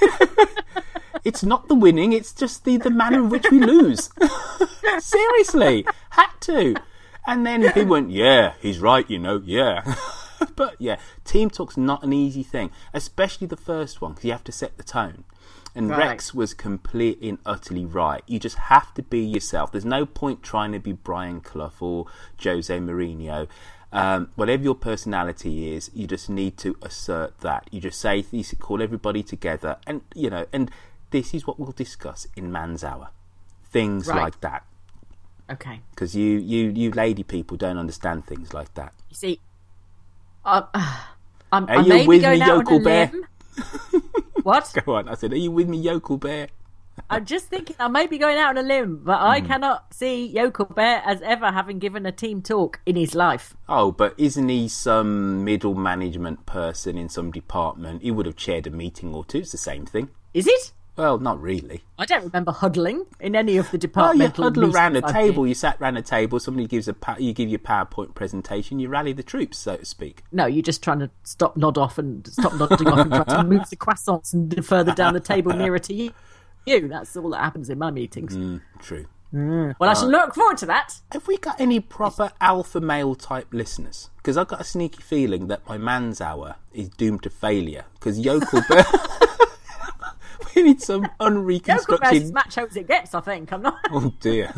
It's not the winning, it's just the manner in which we lose. Seriously, had to. And then people went, yeah, he's right, yeah. But yeah, team talk's not an easy thing, especially the first one, because you have to set the tone. And right. Rex was completely and utterly right. You just have to be yourself. There's no point trying to be Brian Clough or Jose Mourinho. Whatever your personality is, you just need to assert that. You just say, you call everybody together, and and this is what we'll discuss in Man's Hour. Things like that. Okay. Because you lady people don't understand things like that. You see, are you with me, Yokel Bear? What? Go on. I said, are you with me, Yokel Bear? I'm just thinking I may be going out on a limb, but I cannot see Yokel Bear as ever having given a team talk in his life. Oh, but isn't he some middle management person in some department? He would have chaired a meeting or two. It's the same thing. Is it? Well, not really. I don't remember huddling in any of the departmental meetings. You huddle around a table. You sat around a table. Somebody gives you give your PowerPoint presentation. You rally the troops, so to speak. No, you're just trying to stop nodding off and try to move the croissants and further down the table nearer to you. That's all that happens in my meetings. True. Well, I shall look forward to that. Have we got any proper alpha male type listeners? Because I've got a sneaky feeling that my Man's Hour is doomed to failure. Because Yokel Bear... We need some unreconstructed... Yokel as macho as it gets, I think. I'm not... Oh, dear.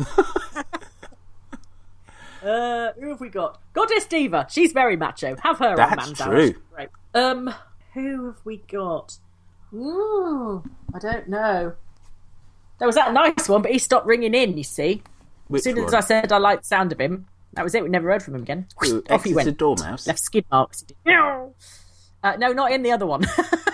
Who have we got? Goddess Diva. She's very macho. Have her on Man's Hour. That's true. Right. Who have we got? I don't know. There was that nice one, but he stopped ringing in, you see. As soon as I said I liked the sound of him, that was it. We never heard from him again. Off he went. A dormouse. Left skid marks. No, not in the other one.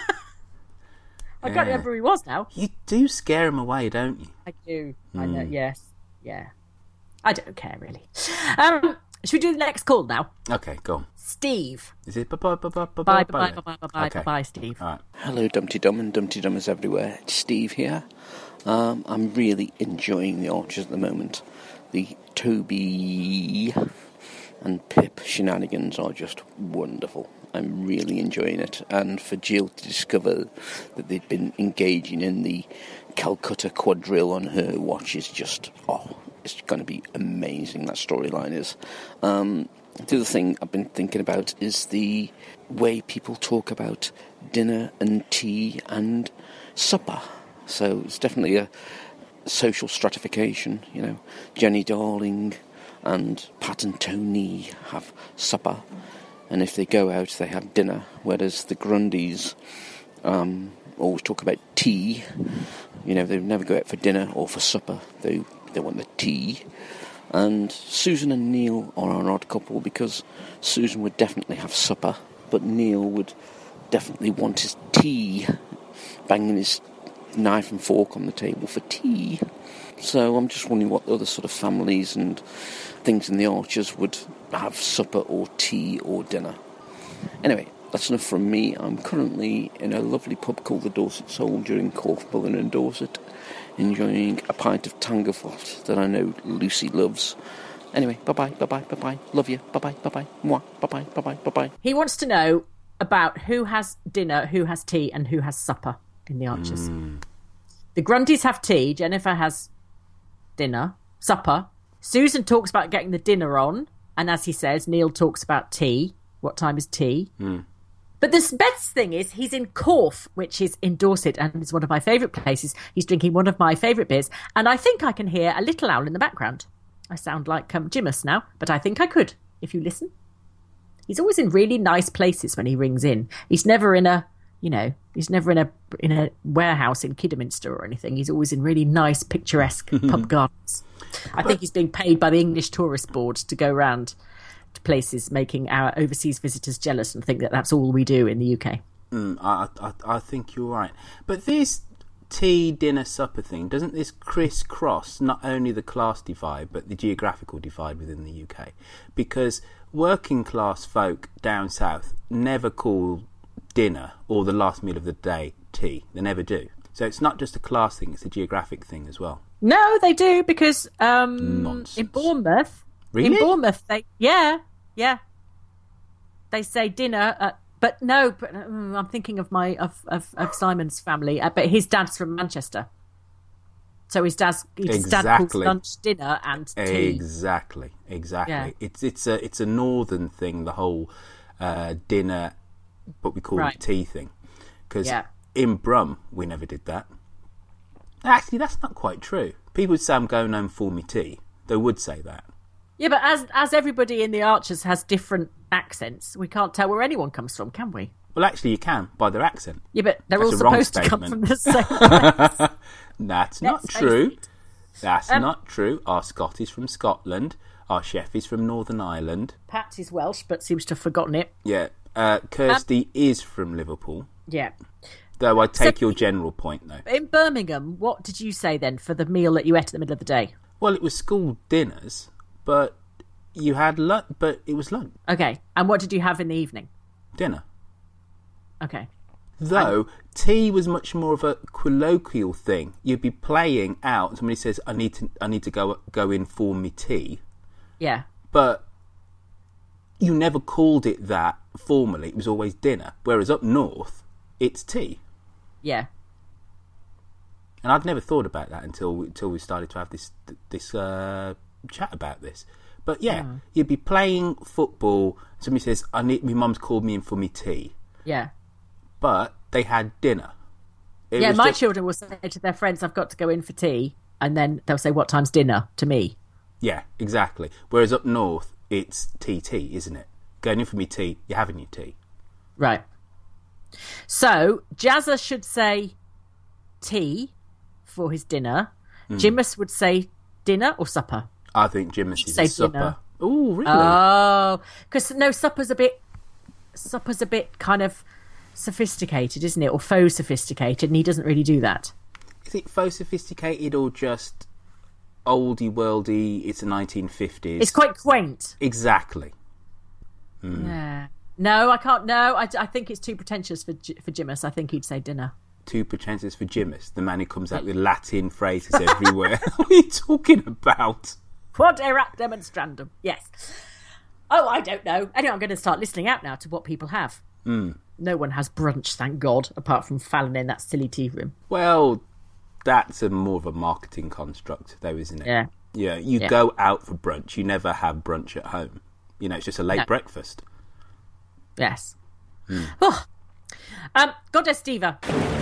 I can't remember who he was now. You do scare him away, don't you? I do. I know, yes. Yeah. I don't care, really. Should we do the next call now? Okay, go on. Steve. Is it bye, Steve. All right. Hello, Dumpty Dum and Dumpty Dummers everywhere. It's Steve here. I'm really enjoying the Archers at the moment. The Toby and Pip shenanigans are just wonderful. I'm really enjoying it. And for Jill to discover that they'd been engaging in the Calcutta quadrille on her watch is just, it's going to be amazing, that storyline is. The other thing I've been thinking about is the way people talk about dinner and tea and supper. So it's definitely a social stratification, Jenny Darling and Pat and Tony have supper, and if they go out they have dinner, whereas the Grundys always talk about tea. They never go out for dinner or for supper. They want the tea. And Susan and Neil are an odd couple, because Susan would definitely have supper, but Neil would definitely want his tea, banging his knife and fork on the table for tea. So I'm just wondering what other sort of families and things in the Archers would have supper or tea or dinner. Anyway, that's enough from me. I'm currently in a lovely pub called the Dorset Soldier in Corfbullen in Dorset, enjoying a pint of Tangerfort that I know Lucy loves. Anyway, bye-bye, bye-bye, bye-bye. Love you. Bye-bye, bye-bye. Mwah. Bye-bye, bye-bye, bye-bye. He wants to know about who has dinner, who has tea, and who has supper in the Archers. The Grundys have tea, Jennifer has supper. Susan talks about getting the dinner on, and as he says, Neil talks about tea. What time is tea? The But the best thing is he's in Corfe, which is in Dorset, and is one of my favourite places. He's drinking one of my favourite beers, and I think I can hear a little owl in the background. I sound like Jimus now, but I think I could, if you listen. He's always in really nice places when he rings in. He's never in a warehouse in Kidderminster or anything. He's always in really nice, picturesque pub gardens. I think he's being paid by the English Tourist Board to go around to places making our overseas visitors jealous and think that that's all we do in the UK. I think you're right. But this tea, dinner, supper thing, doesn't this crisscross not only the class divide but the geographical divide within the UK? Because working class folk down south never call dinner or the last meal of the day tea. They never do. So it's not just a class thing, it's a geographic thing as well. No, they do, because in Bournemouth... Really? In Bournemouth, they say dinner, but no. But, I'm thinking of Simon's family. But his dad's from Manchester, so his dad calls lunch dinner and tea. Exactly. Yeah. It's a northern thing. The whole dinner, what we call it tea thing, because in Brum we never did that. Actually, that's not quite true. People would say I'm going home for me tea. They would say that. Yeah, but as everybody in the Archers has different accents, we can't tell where anyone comes from, can we? Well, actually, you can, by their accent. Yeah, but they're all supposed to come from the same place. That's not true. That's not true. Our Scott is from Scotland. Our chef is from Northern Ireland. Pat is Welsh, but seems to have forgotten it. Yeah. Kirsty is from Liverpool. Yeah. Though I take your general point, though. In Birmingham, what did you say, then, for the meal that you ate in the middle of the day? Well, it was school dinners... But you had lunch, but it was lunch. Okay, and what did you have in the evening? Dinner. Okay. Though tea was much more of a colloquial thing. You'd be playing out. Somebody says, "I need to go in for me tea." Yeah. But you never called it that formally. It was always dinner. Whereas up north, it's tea. Yeah. And I'd never thought about that until we started to have this chat about this. But you'd be playing football, somebody says, my mum's called me in for me tea. Yeah. But they had dinner. My children will say to their friends, I've got to go in for tea, and then they'll say, what time's dinner, to me? Yeah, exactly. Whereas up north, it's tea, isn't it? Going in for me tea, you're having your tea. Right. So Jazza should say tea for his dinner. Jimus would say dinner or supper? I think Jimus is a supper. Oh, really? Oh, because supper's a bit kind of sophisticated, isn't it? Or faux sophisticated, and he doesn't really do that. Is it faux sophisticated or just oldie worldy? It's the 1950s. It's quite quaint. Exactly. Yeah. No, I can't. No, I think it's too pretentious for Jimus. I think he'd say dinner. Too pretentious for Jimus, the man who comes out with Latin phrases everywhere. What are you talking about? Quod erat demonstrandum. Yes. Oh, I don't know. Anyway, I'm going to start listening out now to what people have. No one has brunch, thank God, apart from Fallon in that silly tea room. Well, that's more of a marketing construct, though, isn't it? Yeah. Yeah, you go out for brunch. You never have brunch at home. You know, it's just a late breakfast. Yes. Oh. Goddess Diva.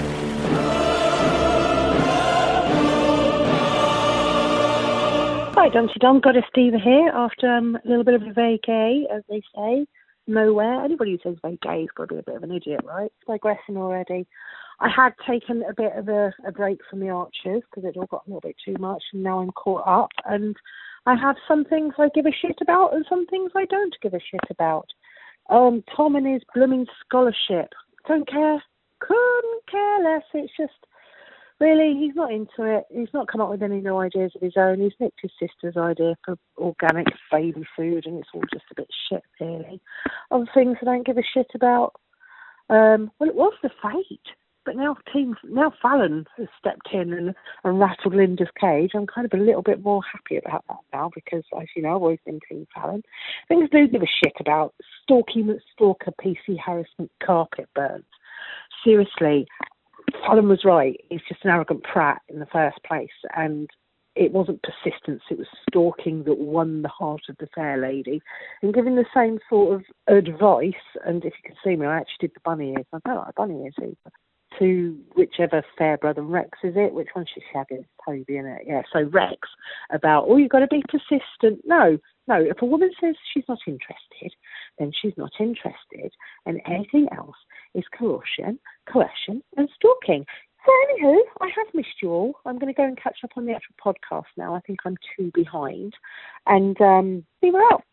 Hi, Dumpty Dum, Goddess Diva here, after a little bit of a vacay, as they say. Nowhere. Anybody who says vacay is got to be a bit of an idiot, right? It's digressing already. I had taken a bit of a break from the Archers, because it all got a little bit too much, and now I'm caught up, and I have some things I give a shit about, and some things I don't give a shit about. Tom and his blooming scholarship. Don't care. Couldn't care less. It's just... Really, he's not into it. He's not come up with any new ideas of his own. He's nicked his sister's idea for organic baby food, and it's all just a bit shit, really. Other things I don't give a shit about. Well, it was the fate, but now Fallon has stepped in and rattled Linda's cage. I'm kind of a little bit more happy about that now, because, as you know, I've always been Team Fallon. Things I do give a shit about: stalker, PC harassment, carpet burns. Seriously. Fallon was right. He's just an arrogant prat in the first place, and it wasn't persistence, it was stalking that won the heart of the fair lady. And giving the same sort of advice, and if you can see me, I actually did the bunny ears. I don't like bunny ears either. To whichever fair brother, Rex, is it? Which one's she shagging? Toby, isn't it? Yeah, so Rex, about, you've got to be persistent. No, if a woman says she's not interested, then she's not interested. And anything else is coercion, and stalking. So anywho, I have missed you all. I'm going to go and catch up on the actual podcast now. I think I'm 2 behind. And see you out.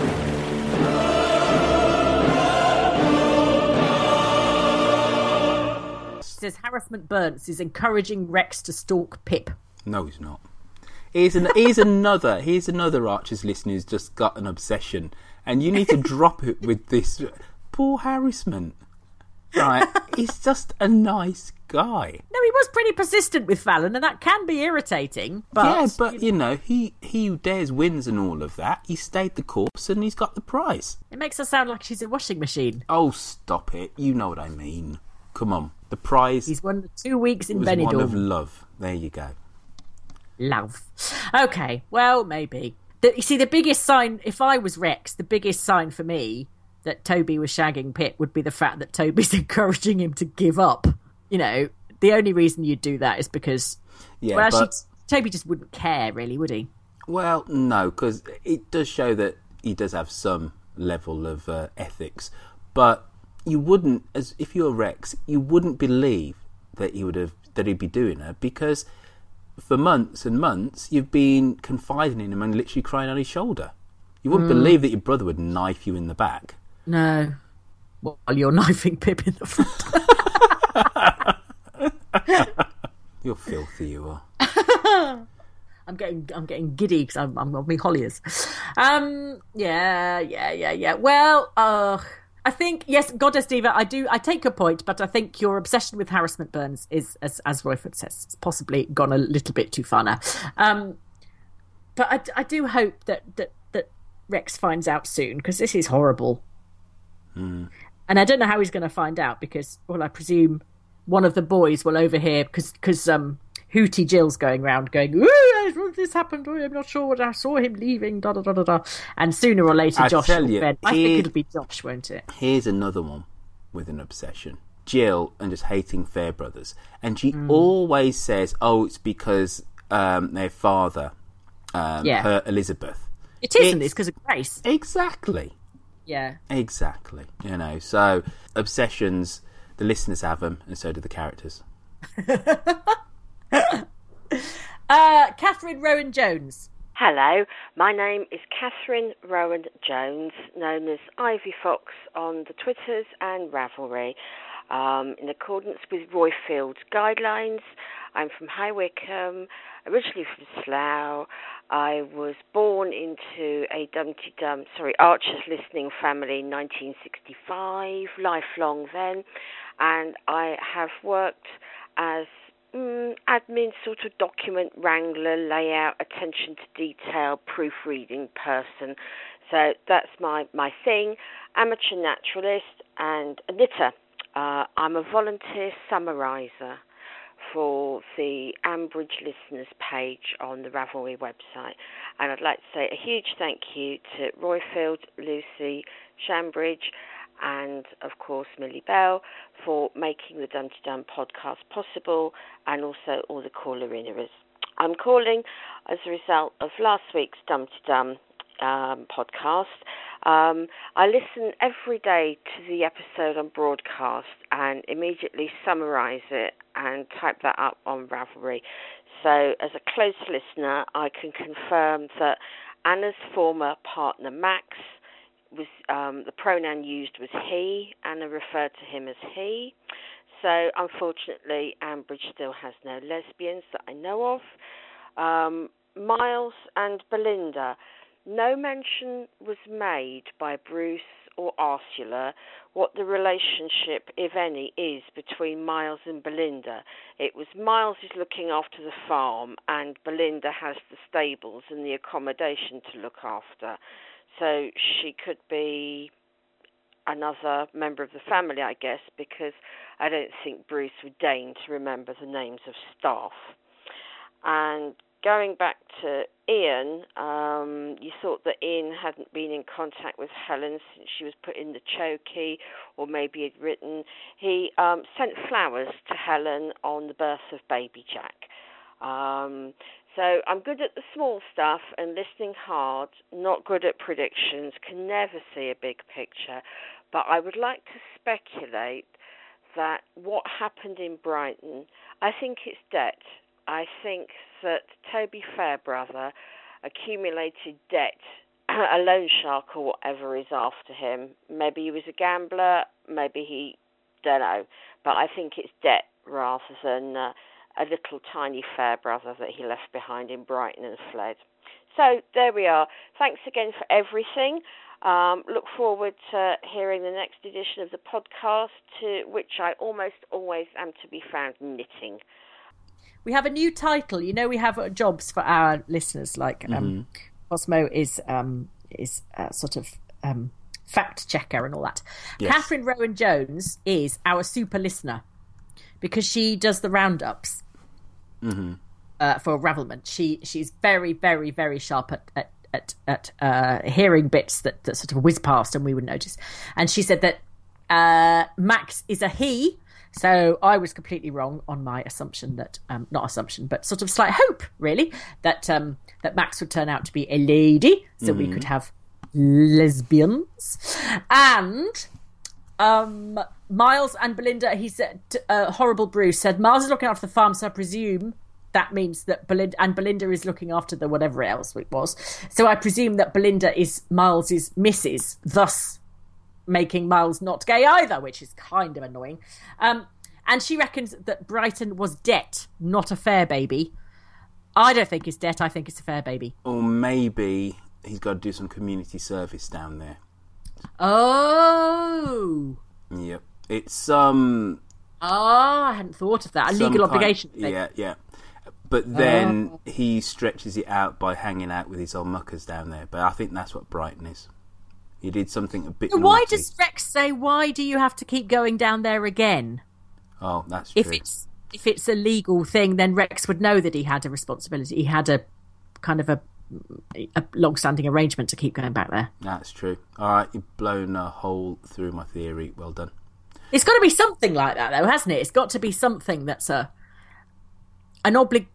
Says harassment Burns is encouraging Rex to stalk Pip. No, he's not. Here's another Archers listener who's just got an obsession, and you need to drop it with this poor harassment. Right? He's just a nice guy. No, he was pretty persistent with Fallon, and that can be irritating. But yeah, but you know, he who dares wins and all of that. He stayed the course and he's got the prize. It makes her sound like she's a washing machine. Oh, stop it! You know what I mean. Come on, the prize. He's won the 2 weeks in was Benidorm. One of love. There you go. Love. Okay, well, maybe. You see, the biggest sign, if I was Rex, the biggest sign for me that Toby was shagging Pip would be the fact that Toby's encouraging him to give up. You know, the only reason you'd do that is because... Yeah, well, actually, but... Toby just wouldn't care, really, would he? Well, no, because it does show that he does have some level of ethics. But you wouldn't, as if you're Rex, you wouldn't believe that he'd be doing it, because for months and months you've been confiding in him and literally crying on his shoulder. You wouldn't believe that your brother would knife you in the back. No. While you're knifing Pip in the front. You're filthy, you are. I'm getting giddy because I'm on my Holliers. Yeah. Well, I think, yes, Goddess Diva, I take your point, but I think your obsession with harassment Burns is, as Royford says, it's possibly gone a little bit too far now. But I do hope that Rex finds out soon, because this is horrible. And I don't know how he's going to find out, because, well, I presume one of the boys will overhear, because Hootie Jill's going round going, "Ooh, this happened, I'm not sure what I saw him leaving, da da da da da." And sooner or later, Josh will bend. I think it'll be Josh, won't it? Here's another one with an obsession. Jill and just hating Fair Brothers. And she always says, it's because their father hurt Elizabeth. It isn't, it's because of Grace. Exactly. Yeah. Exactly. You know, so obsessions, the listeners have them, and so do the characters. Catherine Rowan Jones. Hello, my name is Catherine Rowan Jones, known as Ivy Fox on the Twitters and Ravelry. In accordance with Royfield's guidelines, I'm from High Wycombe, originally from Slough. I was born into a Archers listening family in 1965, lifelong then, and I have worked as admin, sort of document wrangler, layout, attention to detail, proofreading person. So that's my thing. Amateur naturalist and a knitter. I'm a volunteer summariser for the Ambridge listeners page on the Ravelry website. And I'd like to say a huge thank you to Royfield, Lucy, Shambridge, and, of course, Millie Bell for making the Dum Tee Dum podcast possible, and also all the caller-inners. I'm calling as a result of last week's Dum Tee Dum podcast. I listen every day to the episode on broadcast and immediately summarise it and type that up on Ravelry. So, as a close listener, I can confirm that Anna's former partner, Max, was the pronoun used was he. Anna referred to him as he. So, unfortunately, Ambridge still has no lesbians that I know of. Miles and Belinda. No mention was made by Bruce or Ursula what the relationship, if any, is between Miles and Belinda. It was Miles is looking after the farm and Belinda has the stables and the accommodation to look after. So she could be another member of the family, I guess, because I don't think Bruce would deign to remember the names of staff. And going back to Ian, you thought that Ian hadn't been in contact with Helen since she was put in the chokey, or maybe he'd written. He sent flowers to Helen on the birth of baby Jack. So I'm good at the small stuff and listening hard, not good at predictions, can never see a big picture. But I would like to speculate that what happened in Brighton, I think it's debt. I think that Toby Fairbrother accumulated debt, a loan shark or whatever is after him. Maybe he was a gambler, maybe he, don't know. But I think it's debt rather than a little tiny Fairbrother that he left behind in Brighton and fled. So there we are. Thanks again for everything. Look forward to hearing the next edition of the podcast, to which I almost always am to be found knitting. We have a new title. You know, we have jobs for our listeners, like Cosmo is sort of fact checker and all that. Yes. Catherine Rowan Jones is our super listener because she does the roundups for Ravelment. She's very, very, very sharp at hearing bits that sort of whiz past and we would notice. And she said that Max is a he. So I was completely wrong on my assumption that, not assumption, but sort of slight hope, really, that Max would turn out to be a lady, so we could have lesbians. And Miles and Belinda, he said, Horrible Bruce said, Miles is looking after the farm, so I presume that means that Belinda is looking after the whatever else it was. So I presume that Belinda is Miles's missus, thus making Miles not gay either, which is kind of annoying. And she reckons that Brighton was debt, not a fair baby. I don't think it's debt, I think it's a fair baby. Or maybe he's got to do some community service down there. Oh! Yep. It's I hadn't thought of that. A legal obligation thing. Yeah. But then he stretches it out by hanging out with his old muckers down there. But I think that's what Brighton is. He did something a bit naughty. Why does Rex say, why do you have to keep going down there again? Oh, that's true. If it's a legal thing, then Rex would know that he had a responsibility. He had a kind of a long-standing arrangement to keep going back there. That's true. All right, you've blown a hole through my theory. Well done. It's got to be something like that, though, hasn't it? It's got to be something that's an Anyway,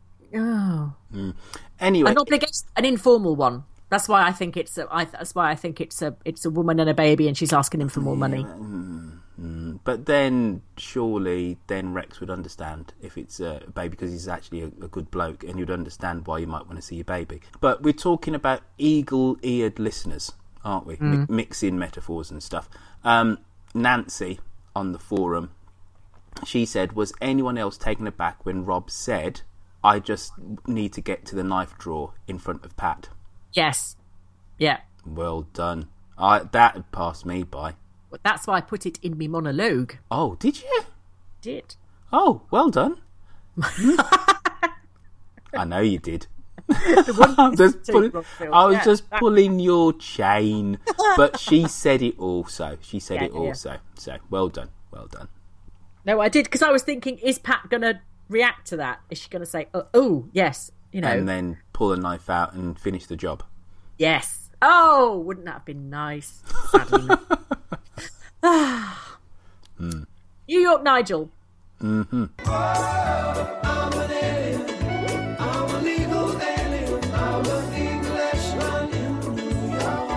an obligation, an informal one. That's why I think it's a woman and a baby, and she's asking him for more money. But then surely Rex would understand if it's a baby, because he's actually a good bloke, and you'd understand why you might want to see your baby. But we're talking about eagle-eared listeners, aren't we? Mixing metaphors and stuff. Nancy on the forum, she said, was anyone else taken aback when Rob said, I just need to get to the knife drawer in front of Pat? Yes. Yeah. Well done. That passed me by. Well, that's why I put it in my monologue. Oh, did you? Did. Oh, well done. I know you did. I was just pulling your chain. But she said it also. So, well done. Well done. No, I did, because I was thinking, is Pat going to react to that? Is she going to say, oh, yes, you know. And then pull a knife out and finish the job. Yes. Oh, wouldn't that have been nice? Sadly not. New York Nigel. Mm-hmm. I'm an alien. I'm a legal alien. I'm an Englishman in New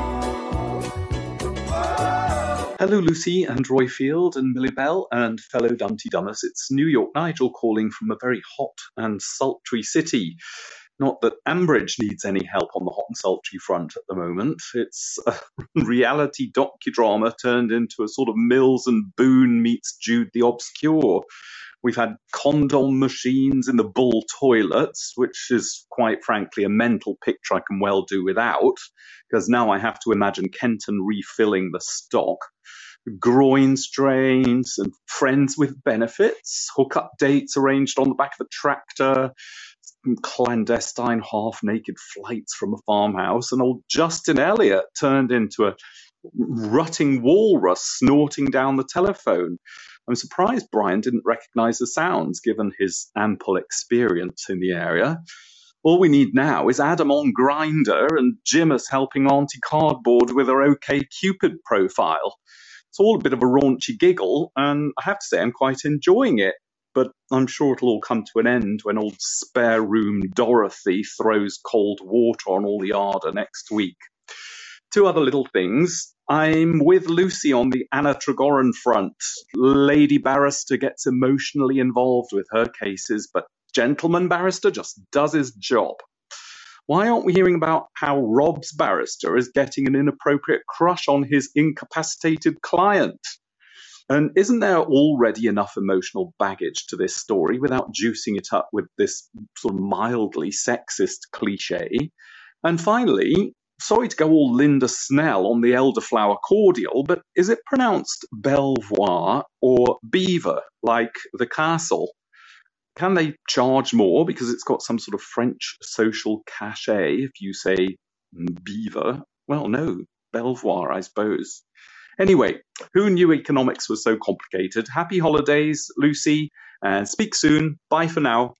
York. Hello, Lucy and Royfield and Millie Bell and fellow Dumpty Dummers. It's New York Nigel calling from a very hot and sultry city. Not that Ambridge needs any help on the hot and sultry front at the moment. It's a reality docudrama turned into a sort of Mills and Boone meets Jude the Obscure. We've had condom machines in the bull toilets, which is quite frankly a mental picture I can well do without, because now I have to imagine Kenton refilling the stock. Groin strains and friends with benefits, hookup dates arranged on the back of a tractor, clandestine half-naked flights from a farmhouse, and old Justin Elliott turned into a rutting walrus snorting down the telephone. I'm surprised Brian didn't recognise the sounds, given his ample experience in the area. All we need now is Adam on Grindr and Jimus helping Auntie Cardboard with her OK Cupid profile. It's all a bit of a raunchy giggle, and I have to say I'm quite enjoying it. But I'm sure it'll all come to an end when old spare room Dorothy throws cold water on all the ardour next week. 2 other little things. I'm with Lucy on the Anna Tregoran front. Lady Barrister gets emotionally involved with her cases, but Gentleman Barrister just does his job. Why aren't we hearing about how Rob's barrister is getting an inappropriate crush on his incapacitated client? And isn't there already enough emotional baggage to this story without juicing it up with this sort of mildly sexist cliche? And finally, sorry to go all Linda Snell on the elderflower cordial, but is it pronounced Belvoir or Beaver, like the castle? Can they charge more because it's got some sort of French social cachet if you say Beaver? Well, no, Belvoir, I suppose. Anyway, who knew economics was so complicated? Happy holidays, Lucy, and speak soon. Bye for now.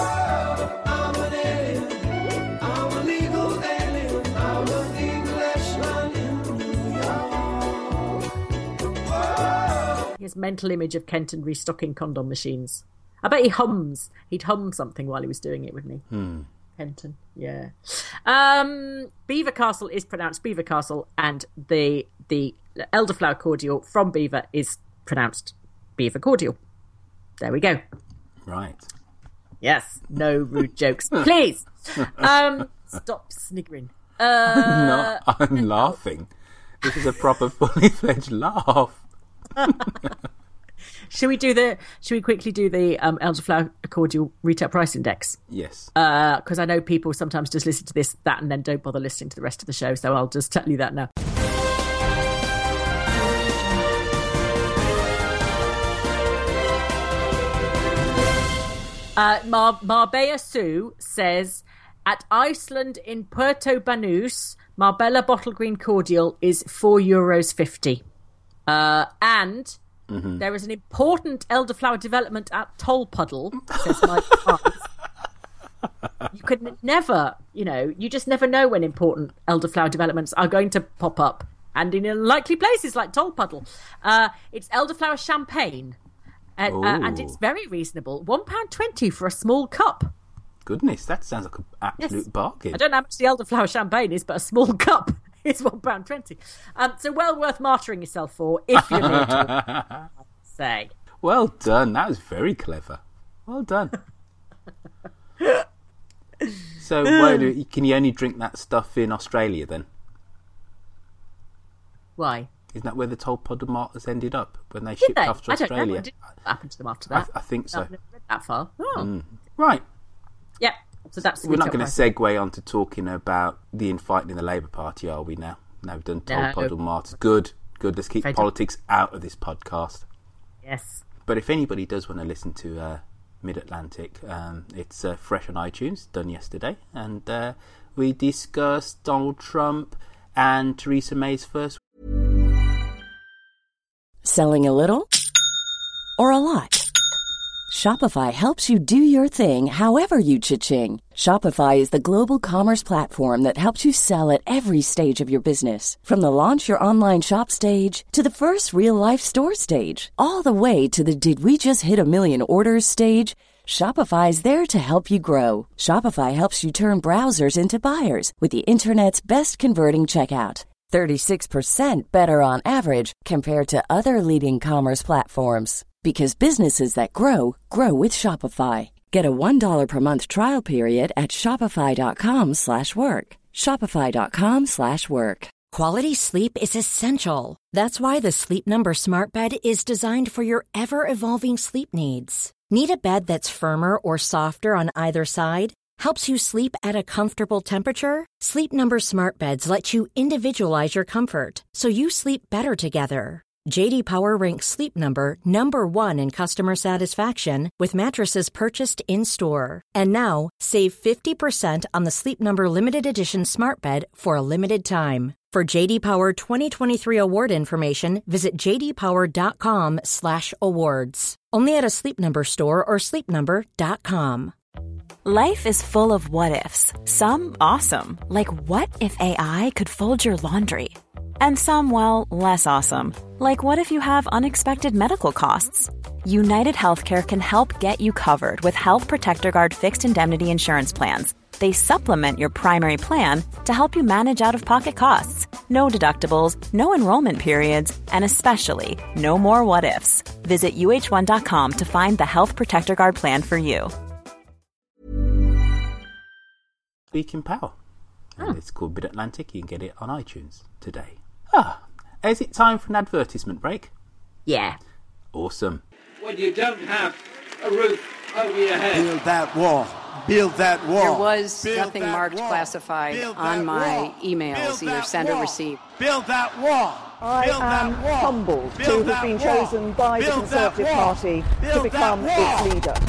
His mental image of Kenton restocking condom machines. I bet he hums. He'd hum something while he was doing it, wouldn't he? Kenton, yeah. Beaver Castle is pronounced Beaver Castle, and the elderflower cordial from Beaver is pronounced Beaver cordial. There we go. Right. Yes. No rude jokes, please. Stop sniggering. I'm laughing. This is a proper fully fledged laugh. Should we quickly do the elderflower cordial retail price index? Yes. Because I know people sometimes just listen to that and then don't bother listening to the rest of the show, so I'll just tell you that now. Marbella Sue says, at Iceland in Puerto Banús, Marbella Bottle Green Cordial is €4.50. And there is an important elderflower development at Tolpuddle, says Mike Barnes. You could never, you just never know when important elderflower developments are going to pop up. And in unlikely places like Tolpuddle. It's elderflower champagne. And it's very reasonable. £1.20 for a small cup. Goodness, that sounds like an absolute bargain. I don't know how much the elderflower champagne is, but a small cup is £1.20. So well worth martyring yourself for if you're near to say. Well done. That was very clever. Well done. So, can you only drink that stuff in Australia then? Why? Isn't that where the Tolpuddle martyrs ended up when they shipped off to Australia? I don't know. What happened to them after that? I think so. I've never read that far. Oh. Right. Yep. So that's We're not going to segue on to talking about the infighting in the Labour Party, are we now? Now we've done Tolpuddle martyrs. Good. Let's keep politics out of this podcast. Yes. But if anybody does want to listen to Mid-Atlantic, it's fresh on iTunes, done yesterday. And we discussed Donald Trump and Theresa May's first. Selling a little or a lot? Shopify helps you do your thing however you cha-ching. Shopify is the global commerce platform that helps you sell at every stage of your business. From the launch your online shop stage to the first real-life store stage, all the way to the did we just hit a million orders stage. Shopify's there to help you grow. Shopify helps you turn browsers into buyers with the internet's best converting checkout. 36% better on average compared to other leading commerce platforms. Because businesses that grow, grow with Shopify. Get a $1 per month trial period at shopify.com/work. Shopify.com/work. Quality sleep is essential. That's why the Sleep Number Smart Bed is designed for your ever-evolving sleep needs. Need a bed that's firmer or softer on either side? Helps you sleep at a comfortable temperature? Sleep Number Smart Beds let you individualize your comfort, so you sleep better together. J.D. Power ranks Sleep Number number 1 in customer satisfaction with mattresses purchased in-store. And now, save 50% on the Sleep Number Limited Edition Smart Bed for a limited time. For J.D. Power 2023 award information, visit jdpower.com/awards. Only at a Sleep Number store or sleepnumber.com. Life is full of what-ifs. Some awesome, like what if AI could fold your laundry? And some, well, less awesome, like what if you have unexpected medical costs? United Healthcare can help get you covered with Health Protector Guard fixed indemnity insurance plans. They supplement your primary plan to help you manage out-of-pocket costs. No deductibles, no enrollment periods, and especially no more what-ifs. Visit uh1.com to find the Health Protector Guard plan for you. Speaking Power. And it's called Mid-Atlantic. You can get it on iTunes today. Is it time for an advertisement break? Yeah. Awesome. When you don't have a roof over your head. Build that wall. Build that wall. There was Build nothing that marked wall. classified Build on that my wall. emails, Build either that send or wall. receive. Build that wall. I Build am that wall. humbled Build to have that been wall. chosen by the Build that Conservative wall. Party to Build become that wall. its leader.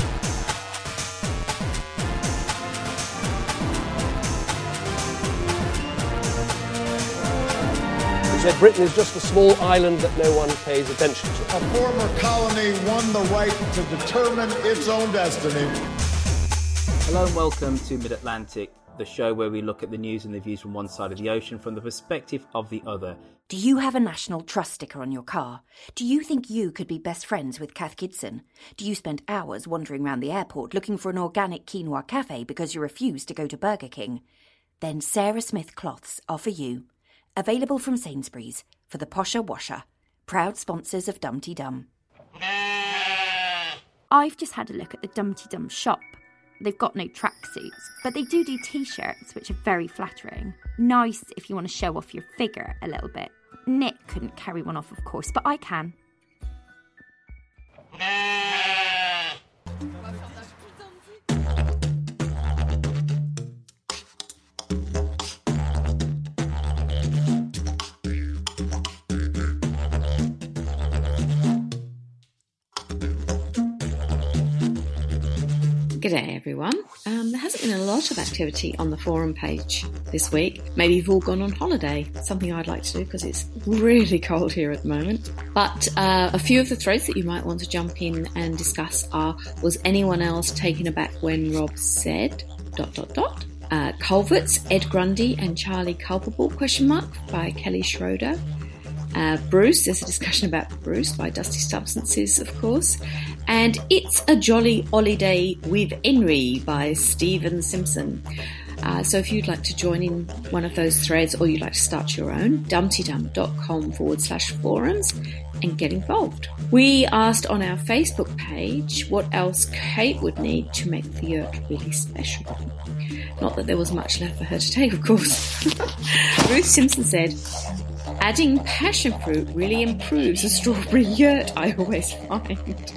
He said Britain is just a small island that no one pays attention to. A former colony won the right to determine its own destiny. Hello and welcome to Mid-Atlantic, the show where we look at the news and the views from one side of the ocean from the perspective of the other. Do you have a National Trust sticker on your car? Do you think you could be best friends with Kath Gibson? Do you spend hours wandering around the airport looking for an organic quinoa cafe because you refuse to go to Burger King? Then Sarah Smith cloths are for you. Available from Sainsbury's for the posher washer. Proud sponsors of Dumpty Dum. I've just had a look at the Dumpty Dum shop. They've got no tracksuits, but they do t-shirts, which are very flattering. Nice if you want to show off your figure a little bit. Nick couldn't carry one off, of course, but I can. G'day everyone. There hasn't been a lot of activity on the forum page this week. Maybe you've all gone on holiday, something I'd like to do because it's really cold here at the moment. But a few of the threads that you might want to jump in and discuss are, was anyone else taken aback when Rob said... ... Culverts, Ed Grundy and Charlie Culpable, ? By Kelly Schroeder. Bruce, there's a discussion about Bruce by Dusty Substances, of course. And It's a Jolly Holiday with Henry by Stephen Simpson. So if you'd like to join in one of those threads or you'd like to start your own, dumptydum.com/forums and get involved. We asked on our Facebook page what else Kate would need to make the yurt really special. Not that there was much left for her to take, of course. Ruth Simpson said, adding passion fruit really improves a strawberry yurt, I always find.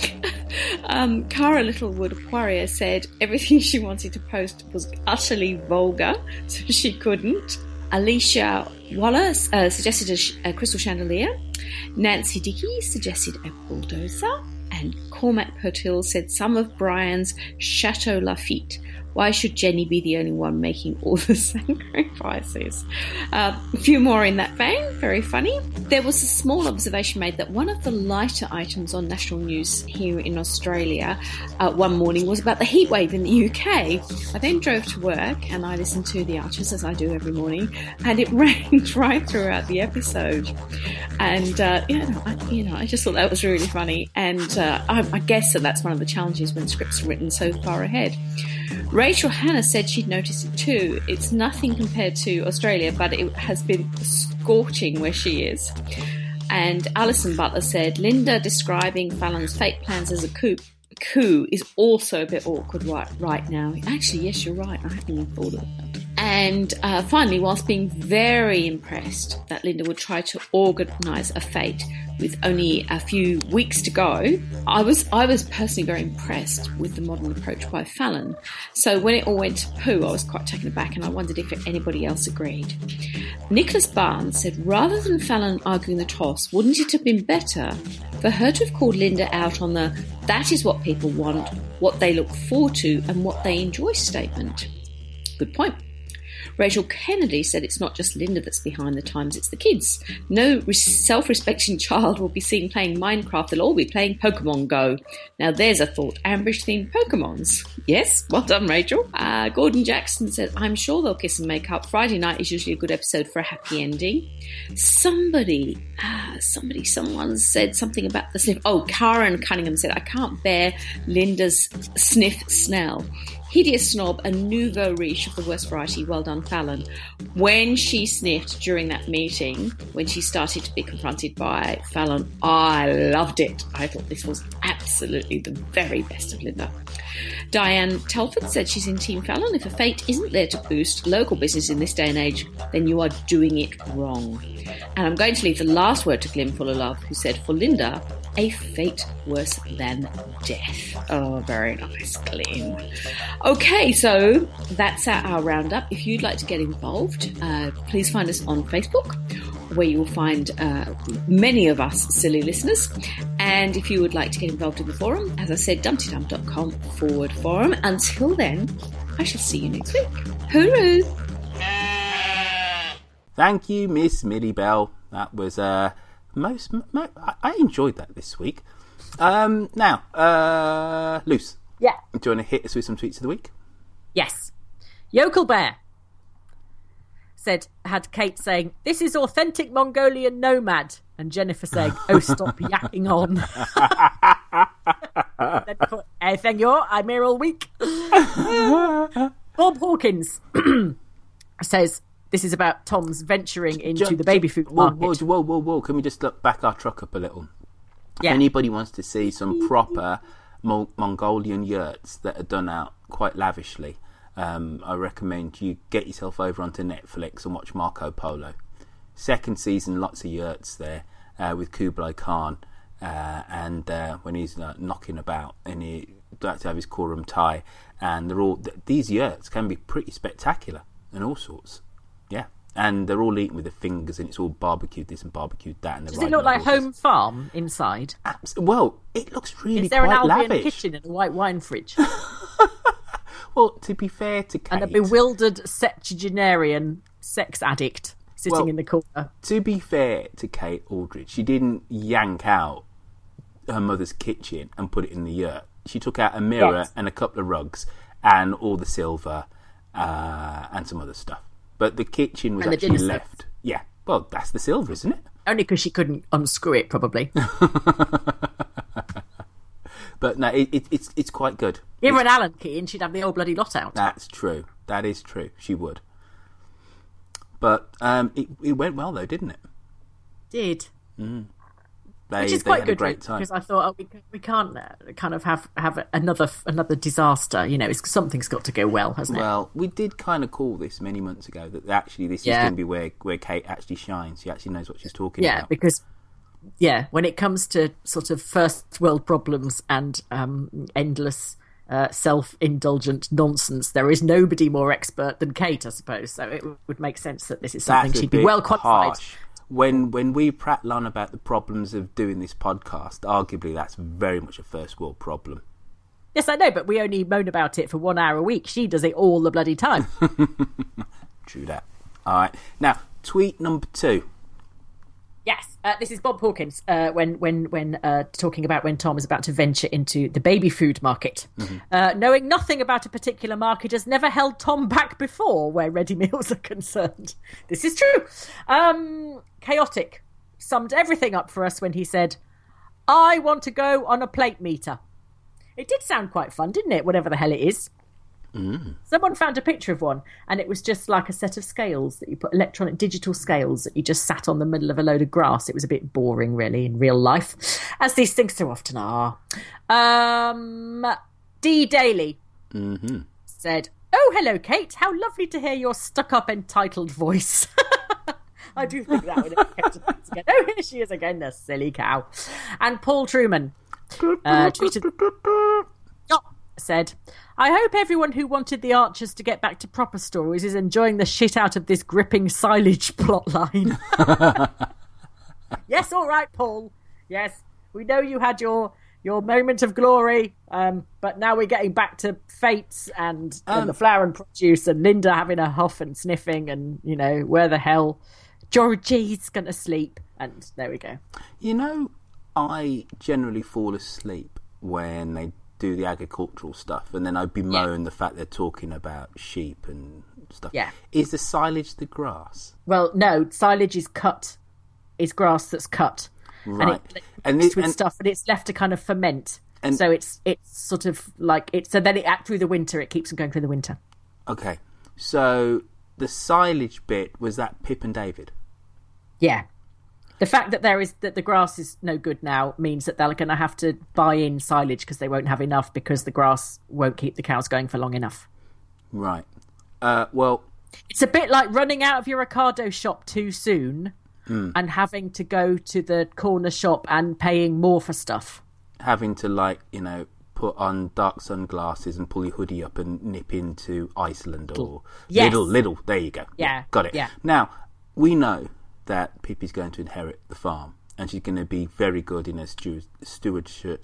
Cara Littlewood Warrior said everything she wanted to post was utterly vulgar, so she couldn't. Alicia Wallace suggested a crystal chandelier. Nancy Dickey suggested a bulldozer. And Cormac Pertil said some of Brian's Chateau Lafitte. Why should Jenny be the only one making all the sacrifices? A few more in that vein, very funny. There was a small observation made that one of the lighter items on national news here in Australia one morning was about the heatwave in the UK. I then drove to work and I listened to The Archers, as I do every morning, and it rained right throughout the episode. And, I just thought that was really funny. And I guess that's one of the challenges when scripts are written so far ahead. Rachel Hannah said she'd noticed it too. It's nothing compared to Australia, but it has been scorching where she is. And Alison Butler said, Linda describing Fallon's fake plans as a coup is also a bit awkward right now. Actually, yes, you're right. I haven't even thought of that. And finally, whilst being very impressed that Linda would try to organise a fete with only a few weeks to go, I was personally very impressed with the modern approach by Fallon. So when it all went to poo, I was quite taken aback and I wondered if anybody else agreed. Nicholas Barnes said, rather than Fallon arguing the toss, wouldn't it have been better for her to have called Linda out on the "that is what people want, what they look forward to and what they enjoy" statement? Good point. Rachel Kennedy said it's not just Linda that's behind the times, it's the kids. No self-respecting child will be seen playing Minecraft, they'll all be playing Pokemon Go. Now there's a thought, Ambridge-themed Pokemons. Yes, well done, Rachel. Gordon Jackson said, I'm sure they'll kiss and make up. Friday night is usually a good episode for a happy ending. Someone said something about the sniff. Oh, Karen Cunningham said, I can't bear Linda's sniff smell. Hideous snob, a nouveau riche of the worst variety. Well done, Fallon. When she sniffed during that meeting, when she started to be confronted by Fallon, I loved it. I thought this was absolutely the very best of Linda. Diane Telford said she's in Team Fallon. If a fete isn't there to boost local business in this day and age, then you are doing it wrong. And I'm going to leave the last word to Glim Full of Love, who said, for Linda, a fate worse than death. Oh, very nice, Glim. Okay, so that's our roundup. If you'd like to get involved, please find us on Facebook, where you will find many of us silly listeners. And if you would like to get involved in the forum, as I said, dumptydum.com/forum. Until then, I shall see you next week. Hooroo! Thank you, Miss Millie Bell. That was I enjoyed that this week. Now, Luce. Yeah. Do you want to hit us with some tweets of the week? Yes. Yokel Bear had Kate saying, this is authentic Mongolian nomad, and Jennifer saying, oh, stop yakking on. Then put, thank you, I'm here all week. Bob Hawkins says, this is about Tom's venturing into the baby food market. Whoa. Can we just back our truck up a little? Yeah. If anybody wants to see some proper Mongolian yurts that are done out quite lavishly, I recommend you get yourself over onto Netflix and watch Marco Polo. Second season, lots of yurts there with Kublai Khan, and when he's knocking about and he likes to have his Kurum tie, and these yurts can be pretty spectacular and all sorts. Yeah, and they're all eaten with their fingers, and it's all barbecued this and barbecued that. And does it look like Home Farm inside? Well, it looks really Is there quite an Albion lavish. kitchen and a white wine fridge? Well, to be fair to Kate... And a bewildered septuagenarian sex addict sitting in the corner. To be fair to Kate Aldridge, she didn't yank out her mother's kitchen and put it in the yurt. She took out a mirror and a couple of rugs and all the silver and some other stuff. But the kitchen was actually left. Yeah, well, that's the silver, isn't it? Only because she couldn't unscrew it, probably. But no, it's quite good. Give her an Allen key and she'd have the old bloody lot out. That's true. That is true. She would. But it went well, though, didn't it? Did. Mm. Which is quite good, because I thought we can't kind of have another disaster. You know, something's got to go well, hasn't it? Well, we did kind of call this many months ago that actually this is going to be where Kate actually shines. She actually knows what she's talking about. Yeah, because when it comes to sort of first world problems and endless self-indulgent nonsense, there is nobody more expert than Kate, I suppose. So it would make sense that this is something she'd be well qualified. Harsh. When we prattle on about the problems of doing this podcast, arguably that's very much a first world problem. Yes, I know, but we only moan about it for 1 hour a week. She does it all the bloody time. True that. All right. Now, tweet number 2. Yes, this is Bob Hawkins when talking about when Tom is about to venture into the baby food market. Mm-hmm. Knowing nothing about a particular market has never held Tom back before where ready meals are concerned. This is true. Chaotic summed everything up for us when he said, I want to go on a plate meter. It did sound quite fun, didn't it? Whatever the hell it is. Mm. Someone found a picture of one, and it was just like a set of scales that you put, electronic digital scales that you just sat on the middle of a load of grass. It was a bit boring, really, in real life, as these things so often are. D. Daly said, oh, hello, Kate. How lovely to hear your stuck-up entitled voice. I do think that would have kept it again. Oh, here she is again, the silly cow. And Paul Truman tweeted... said, I hope everyone who wanted the Archers to get back to proper stories is enjoying the shit out of this gripping silage plotline. Yes, all right, Paul. Yes, we know you had your your moment of glory. But now we're getting back to Fates and the flower and produce and Linda having a huff and sniffing and, you know, where the hell Georgie's going to sleep. And there we go. You know, I generally fall asleep when they do the agricultural stuff, and then I bemoan the fact they're talking about sheep and stuff. Yeah. Is the silage the grass? Well, no, silage is cut. Is grass that's cut. Right. And it's with stuff, and it's left to kind of ferment. And so it's sort of like it. So then through the winter, it keeps them going through the winter. Okay. So the silage bit, was that Pip and David? Yeah. The fact that the grass is no good now means that they're going to have to buy in silage because they won't have enough because the grass won't keep the cows going for long enough. Right. Well, it's a bit like running out of your Ocado shop too soon and having to go to the corner shop and paying more for stuff. Having to, like, you know, put on dark sunglasses and pull your hoodie up and nip into Iceland or Lidl. There you go. Yeah. Got it. Yeah. Now, we know that Pippi's going to inherit the farm, and she's going to be very good in her stewardship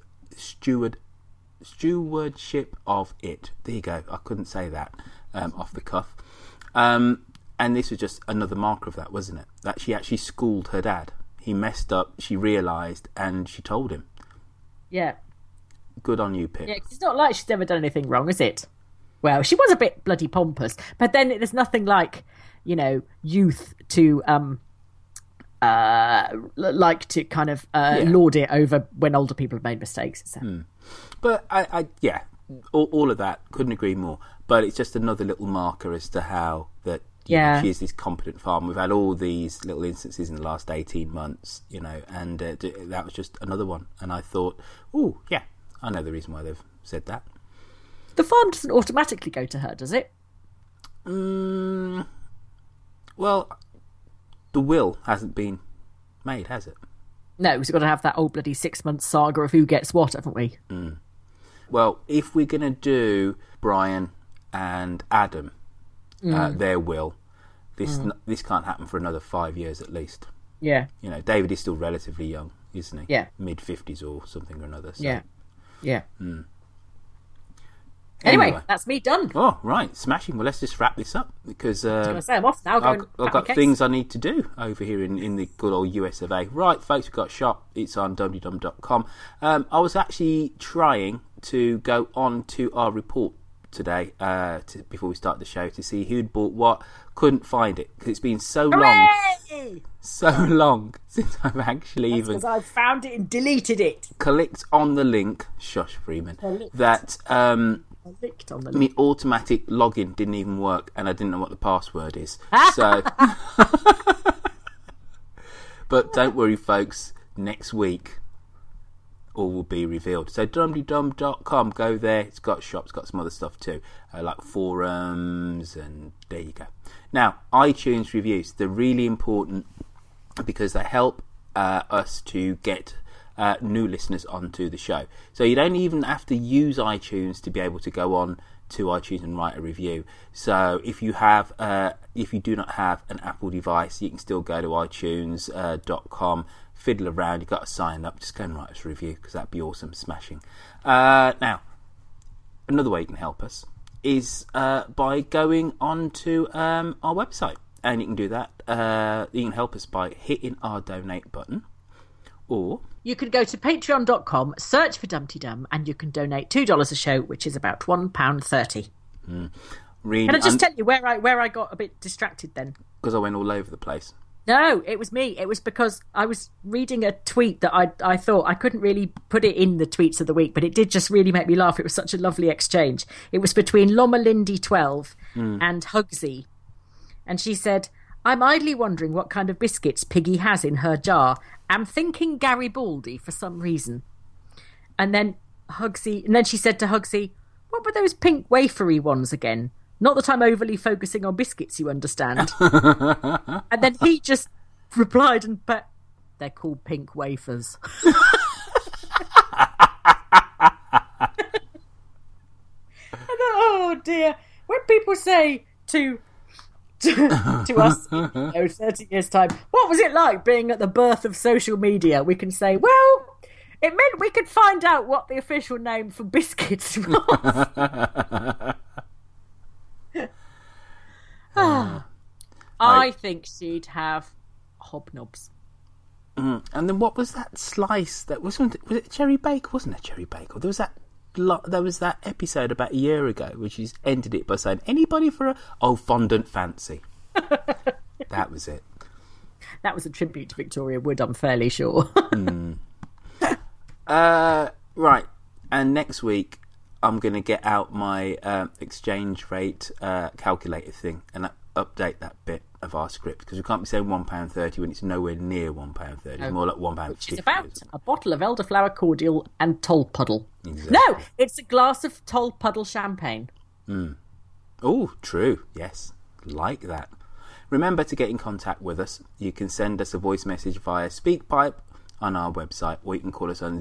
of it. There you go. I couldn't say that off the cuff. And this was just another marker of that, wasn't it? That she actually schooled her dad. He messed up, she realised, and she told him. Yeah. Good on you, Pip. Yeah, 'cause it's not like she's ever done anything wrong, is it? Well, she was a bit bloody pompous, but then there's nothing like, you know, youth to like to kind of lord it over when older people have made mistakes. So. But I all of that, couldn't agree more. But it's just another little marker as to how that you know, she is this competent farmer. We've had all these little instances in the last 18 months, you know, and that was just another one. And I thought, oh yeah, I know the reason why they've said that. The farm doesn't automatically go to her, does it? Well, the will hasn't been made, has it? No, we've got to have that old bloody 6-month saga of who gets what, haven't we? Well, if we're going to do Brian and Adam, their will, this can't happen for another 5 years at least. Yeah. You know, David is still relatively young, isn't he? Yeah. Mid-50s or something or another. So. Yeah. Yeah. Anyway, that's me done. Oh, right. Smashing. Well, let's just wrap this up because I was going to say, I'm off now. I've got things I need to do over here in the good old US of A. Right, folks, we've got a shop. It's on dumbdydum.com. I was actually trying to go on to our report today before we start the show to see who'd bought what. Couldn't find it because it's been so long since I've actually because I've found it and deleted it. Clicked on the link. Shush, Freeman. That my automatic login didn't even work, and I didn't know what the password is. So, but don't worry, folks. Next week, all will be revealed. So dumbdydum.com, go there. It's got shops, it's got some other stuff too, like forums, and there you go. Now, iTunes reviews, they're really important because they help us to get new listeners onto the show. So you don't even have to use iTunes to be able to go on to iTunes and write a review. So if you do not have an Apple device, you can still go to iTunes.com, fiddle around. You've got to sign up. Just go and write us a review because that'd be awesome. Smashing. Now, another way you can help us is by going onto our website, and you can do that. You can help us by hitting our donate button, or you can go to patreon.com, search for Dumpty Dum, and you can donate $2 a show, which is about £1.30. Can I just tell you where I got a bit distracted then? Because I went all over the place. No, it was me. It was because I was reading a tweet that I thought I couldn't really put it in the tweets of the week, but it did just really make me laugh. It was such a lovely exchange. It was between Lomalindy12 and Hugsy. And she said, I'm idly wondering what kind of biscuits Piggy has in her jar. I'm thinking Garibaldi for some reason. And then she said to Hugsy, what were those pink wafery ones again? Not that I'm overly focusing on biscuits, you understand. And then he just replied and put, they're called pink wafers. Oh dear. When people say to us in 30 years' time, what was it like being at the birth of social media? We can say, well, It meant we could find out what the official name for biscuits was. I think she'd have hobnobs. And then what was that slice? That was it cherry bake? Wasn't it cherry bake? Or there was that episode about a year ago which she's ended it by saying, "Anybody for a fondant fancy?" That was it. That was a tribute to Victoria Wood, I'm fairly sure. Right, and next week I'm going to get out my exchange rate calculator thing and update that bit of our script, because we can't be saying £1.30 when it's nowhere near £1.30. It's more like £1.50. It's about a bottle of elderflower cordial and Tolpuddle. Exactly. No, it's a glass of Tolpuddle champagne. Oh, true. Yes, like that. Remember to get in contact with us. You can send us a voice message via SpeakPipe on our website, or you can call us on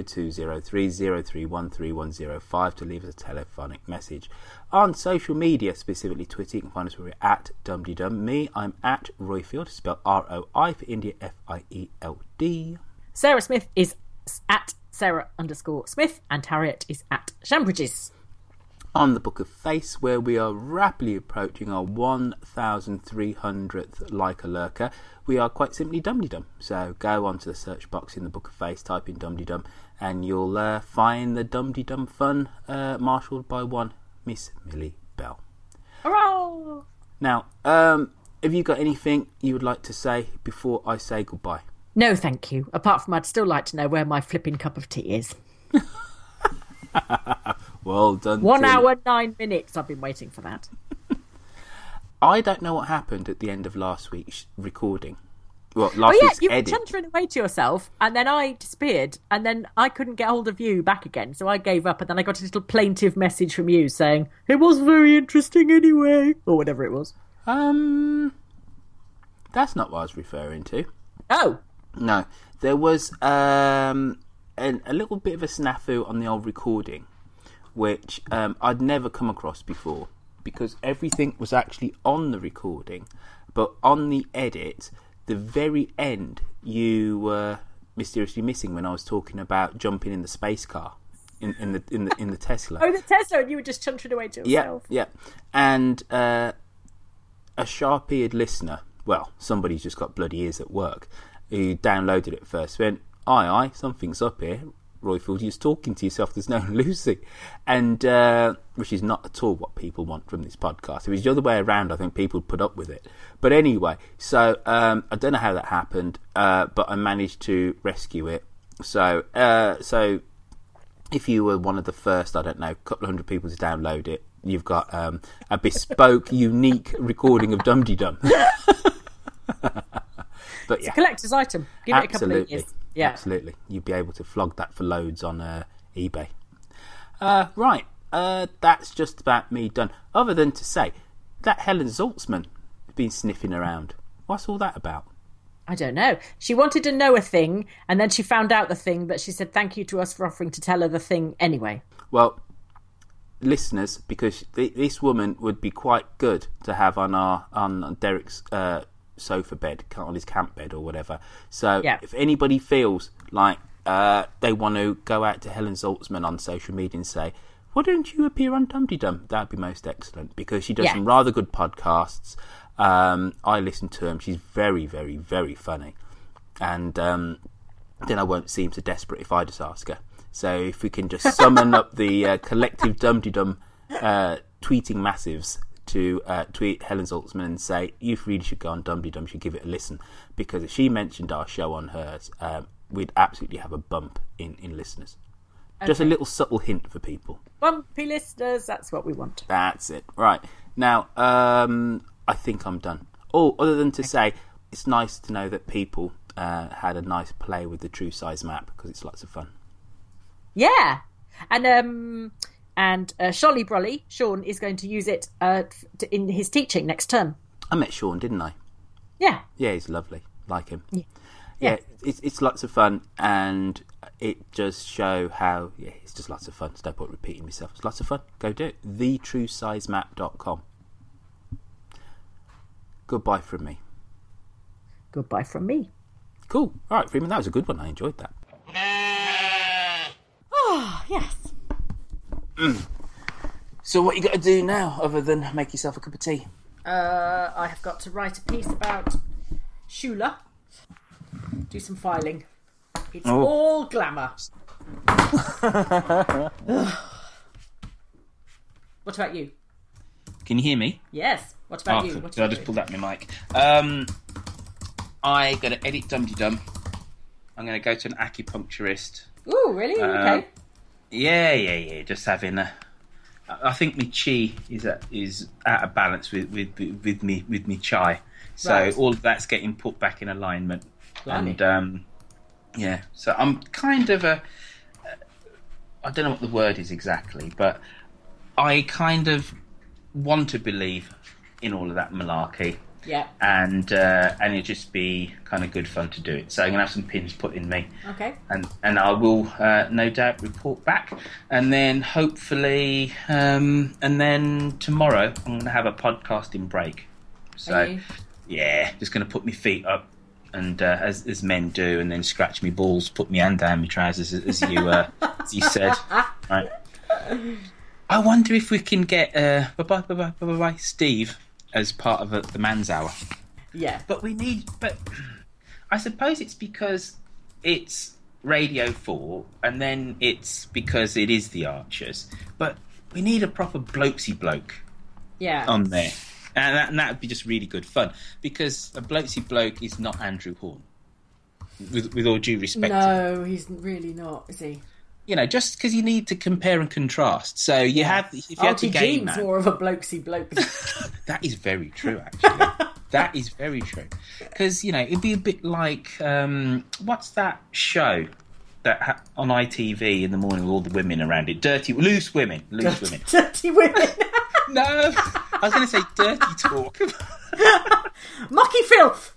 020303131005 to leave us a telephonic message. On social media, specifically Twitter, you can find us where we're at DumDeDum. Me, I'm at Roifield, spelled ROI for India, FIELD. Sarah Smith is at Sarah_Smith, and Harriet is at Shambridges. On the Book of Face, where we are rapidly approaching our 1,300th like a lurker, we are quite simply DumDeDum. So go onto the search box in the Book of Face, type in DumDeDum, and you'll find the DumDeDum fun marshalled by one Miss Millie Bell. Hurrah! Now, have you got anything you would like to say before I say goodbye? No, thank you. Apart from I'd still like to know where my flipping cup of tea is. Well done. 1 hour, 9 minutes. I've been waiting for that. I don't know what happened at the end of last week's recording. Well, last week's you were edit. chuntering away to yourself, and then I disappeared, and then I couldn't get hold of you back again, so I gave up, and then I got a little plaintive message from you saying, it was very interesting anyway, or whatever it was. That's not what I was referring to. Oh. No. There was a little bit of a snafu on the old recording, which I'd never come across before, because everything was actually on the recording, but on the edit, the very end, you were mysteriously missing when I was talking about jumping in the space car in the Tesla. Oh, the Tesla, and you were just chuntering away to yourself. Yeah. And a sharp-eared listener, well, somebody's just got bloody ears at work, who downloaded it first, went, aye, something's up here. Roifield, you're talking to yourself, there's no Lucy. And which is not at all what people want from this podcast. If it was the other way around, I think people would put up with it. But anyway, so I don't know how that happened, but I managed to rescue it. So if you were one of the first, I don't know, couple of hundred people to download it, you've got a bespoke, unique recording of DumDeDum. But it's a collector's item. Give it a couple of years. Yeah. Absolutely. You'd be able to flog that for loads on eBay. Right. That's just about me done. Other than to say, that Helen Zaltzman has been sniffing around. What's all that about? I don't know. She wanted to know a thing, and then she found out the thing, but she said thank you to us for offering to tell her the thing anyway. Well, listeners, because this woman would be quite good to have on Derek's sofa bed, on his camp bed or whatever. So if anybody feels like they want to go out to Helen Zaltzman on social media and say, why don't you appear on DumDeDum? That'd be most excellent, because she does some rather good podcasts. I listen to them. She's very, very, very funny. And then I won't seem so desperate if I just ask her. So if we can just summon up the collective DumDeDum tweeting massives to tweet Helen Zaltzman and say, you really should go on DumDeDum, should give it a listen, because if she mentioned our show on hers, we'd absolutely have a bump in listeners. Okay. Just a little subtle hint for people. Bumpy listeners, that's what we want. That's it. Right. Now, I think I'm done. Oh, other than to say, it's nice to know that people had a nice play with the true size map, because it's lots of fun. Yeah. And Sholly Brolly, Sean, is going to use it in his teaching next term. I met Sean, didn't I? Yeah. Yeah, he's lovely. Like him. Yeah. It's lots of fun, and it does show how, it's just lots of fun. So no point repeating myself. It's lots of fun. Go do it. thetruesizemap.com. Goodbye from me. Goodbye from me. Cool. All right, Freeman, that was a good one. I enjoyed that. Yes. So what you got to do now, other than make yourself a cup of tea? I have got to write a piece about Shula. Do some filing. It's all glamour. What about you? Can you hear me? Yes. What about you? Cool. What Did I just pull that in my mic? I got to edit Dum Tee Dum. I'm going to go to an acupuncturist. Ooh, really? Okay. Yeah. Just having a. I think my chi is out of balance with me chai, so Right. all of that's getting put back in alignment. Blimey. And so I'm kind of I don't know what the word is exactly, but I kind of want to believe in all of that malarkey. Yeah. And it'd just be kind of good fun to do it. So I'm gonna have some pins put in me. Okay. And I will no doubt report back, and then hopefully, and then tomorrow I'm going to have a podcasting break. So just going to put my feet up, and as men do, and then scratch my balls, put my hand down my trousers, as you said. Right. I wonder if we can get bye Steve as part of the Man's Hour. Yeah. But I suppose it's because it's Radio 4, and then it's because it is the Archers. But we need a proper blokesy bloke on there. And that would be just really good fun. Because a blokesy bloke is not Andrew Horn. With all due respect. No, he's really not, is he? You know, just because you need to compare and contrast. So you have... If you have the gay Jean's man, more of a blokesy bloke. That is very true, actually. That is very true. Because, it'd be a bit like... what's that show that on ITV in the morning with all the women around it? Loose Women. Dirty Women. No, I was going to say Dirty Talk. Mucky Filth.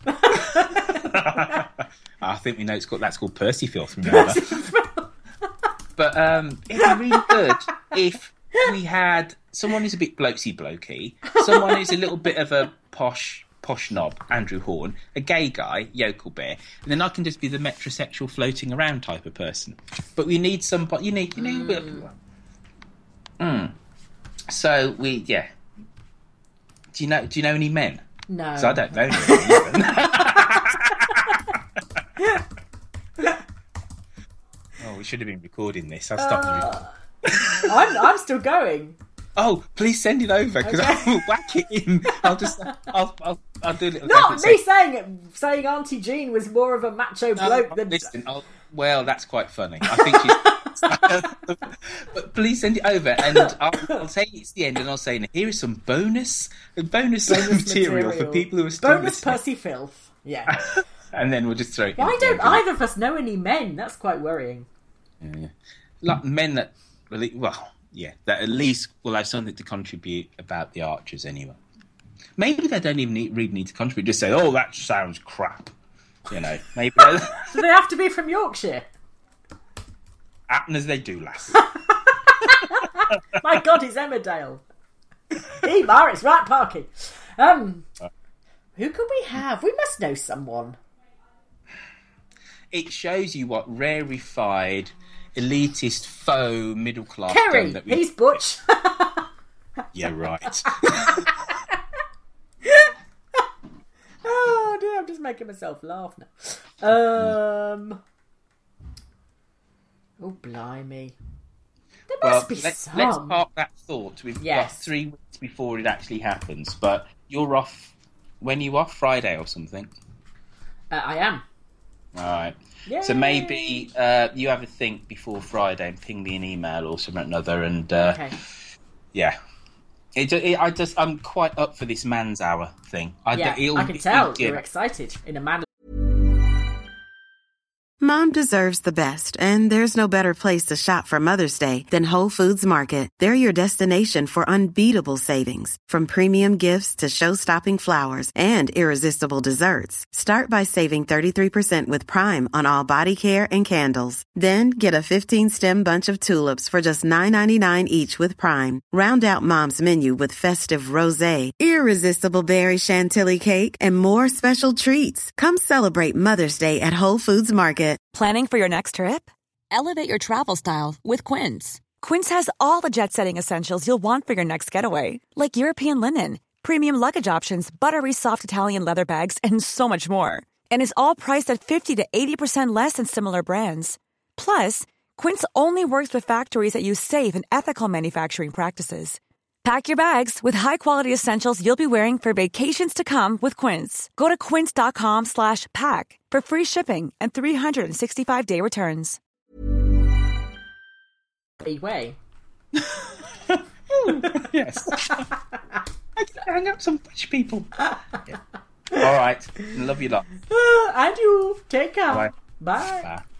I think we know that's called Percy Filth, remember? But it'd be really good if we had someone who's a bit blokey, someone who's a little bit of a posh knob, Andrew Horn, a gay guy, Yokel Bear, and then I can just be the metrosexual floating around type of person. But we need somebody, So we, Do you know any men? No. Because I don't know any. Oh, we should have been recording this. I'll stop you. I'm still going. Oh, please send it over because I will whack it in. I'll do a little. Not me saying Auntie Jean was more of a macho bloke than. Listen, well, that's quite funny. I think she's. But please send it over, and I'll say it's the end, and I'll say, here is some bonus material for people who are still bonus listening. Percy Filth. Yeah. And then we'll just throw it. Why don't either of us know any men? That's quite worrying. Yeah. Like men that really, that at least will have something to contribute about the Archers anyway. Maybe they don't even really need to contribute. Just say, "Oh, that sounds crap." Maybe. Do they have to be from Yorkshire? Happen as they do, lass. My God, it's Emmerdale. Emar, it's right, Parky. Who could we have? We must know someone. It shows you what rarefied, elitist, faux middle class. Kerry, he's butch. Yeah, right. Oh dear, I'm just making myself laugh now. Oh blimey. There must be some. Let's park that thought. We've got 3 weeks before it actually happens. But you're off. When are you off? Friday or something? I am. All right. Yay. So maybe you have a think before Friday and ping me an email or something or another. And okay. Yeah. I'm quite up for this Man's Hour thing. I can tell you're excited in a manner. Mom deserves the best, and there's no better place to shop for Mother's Day than Whole Foods Market. They're your destination for unbeatable savings, from premium gifts to show-stopping flowers and irresistible desserts. Start by saving 33% with Prime on all body care and candles. Then get a 15-stem bunch of tulips for just $9.99 each with Prime. Round out Mom's menu with festive rosé, irresistible berry chantilly cake, and more special treats. Come celebrate Mother's Day at Whole Foods Market. Planning for your next trip? Elevate your travel style with Quince. Quince has all the jet-setting essentials you'll want for your next getaway, like European linen, premium luggage options, buttery soft Italian leather bags, and so much more. And is all priced at 50 to 80% less than similar brands. Plus, Quince only works with factories that use safe and ethical manufacturing practices. Pack your bags with high-quality essentials you'll be wearing for vacations to come with Quince. Go to quince.com/pack for free shipping and 365-day returns. Way. Yes. I can hang up some British people. Yeah. All right. Love you lot. And you. Take care. Bye. Bye. Bye.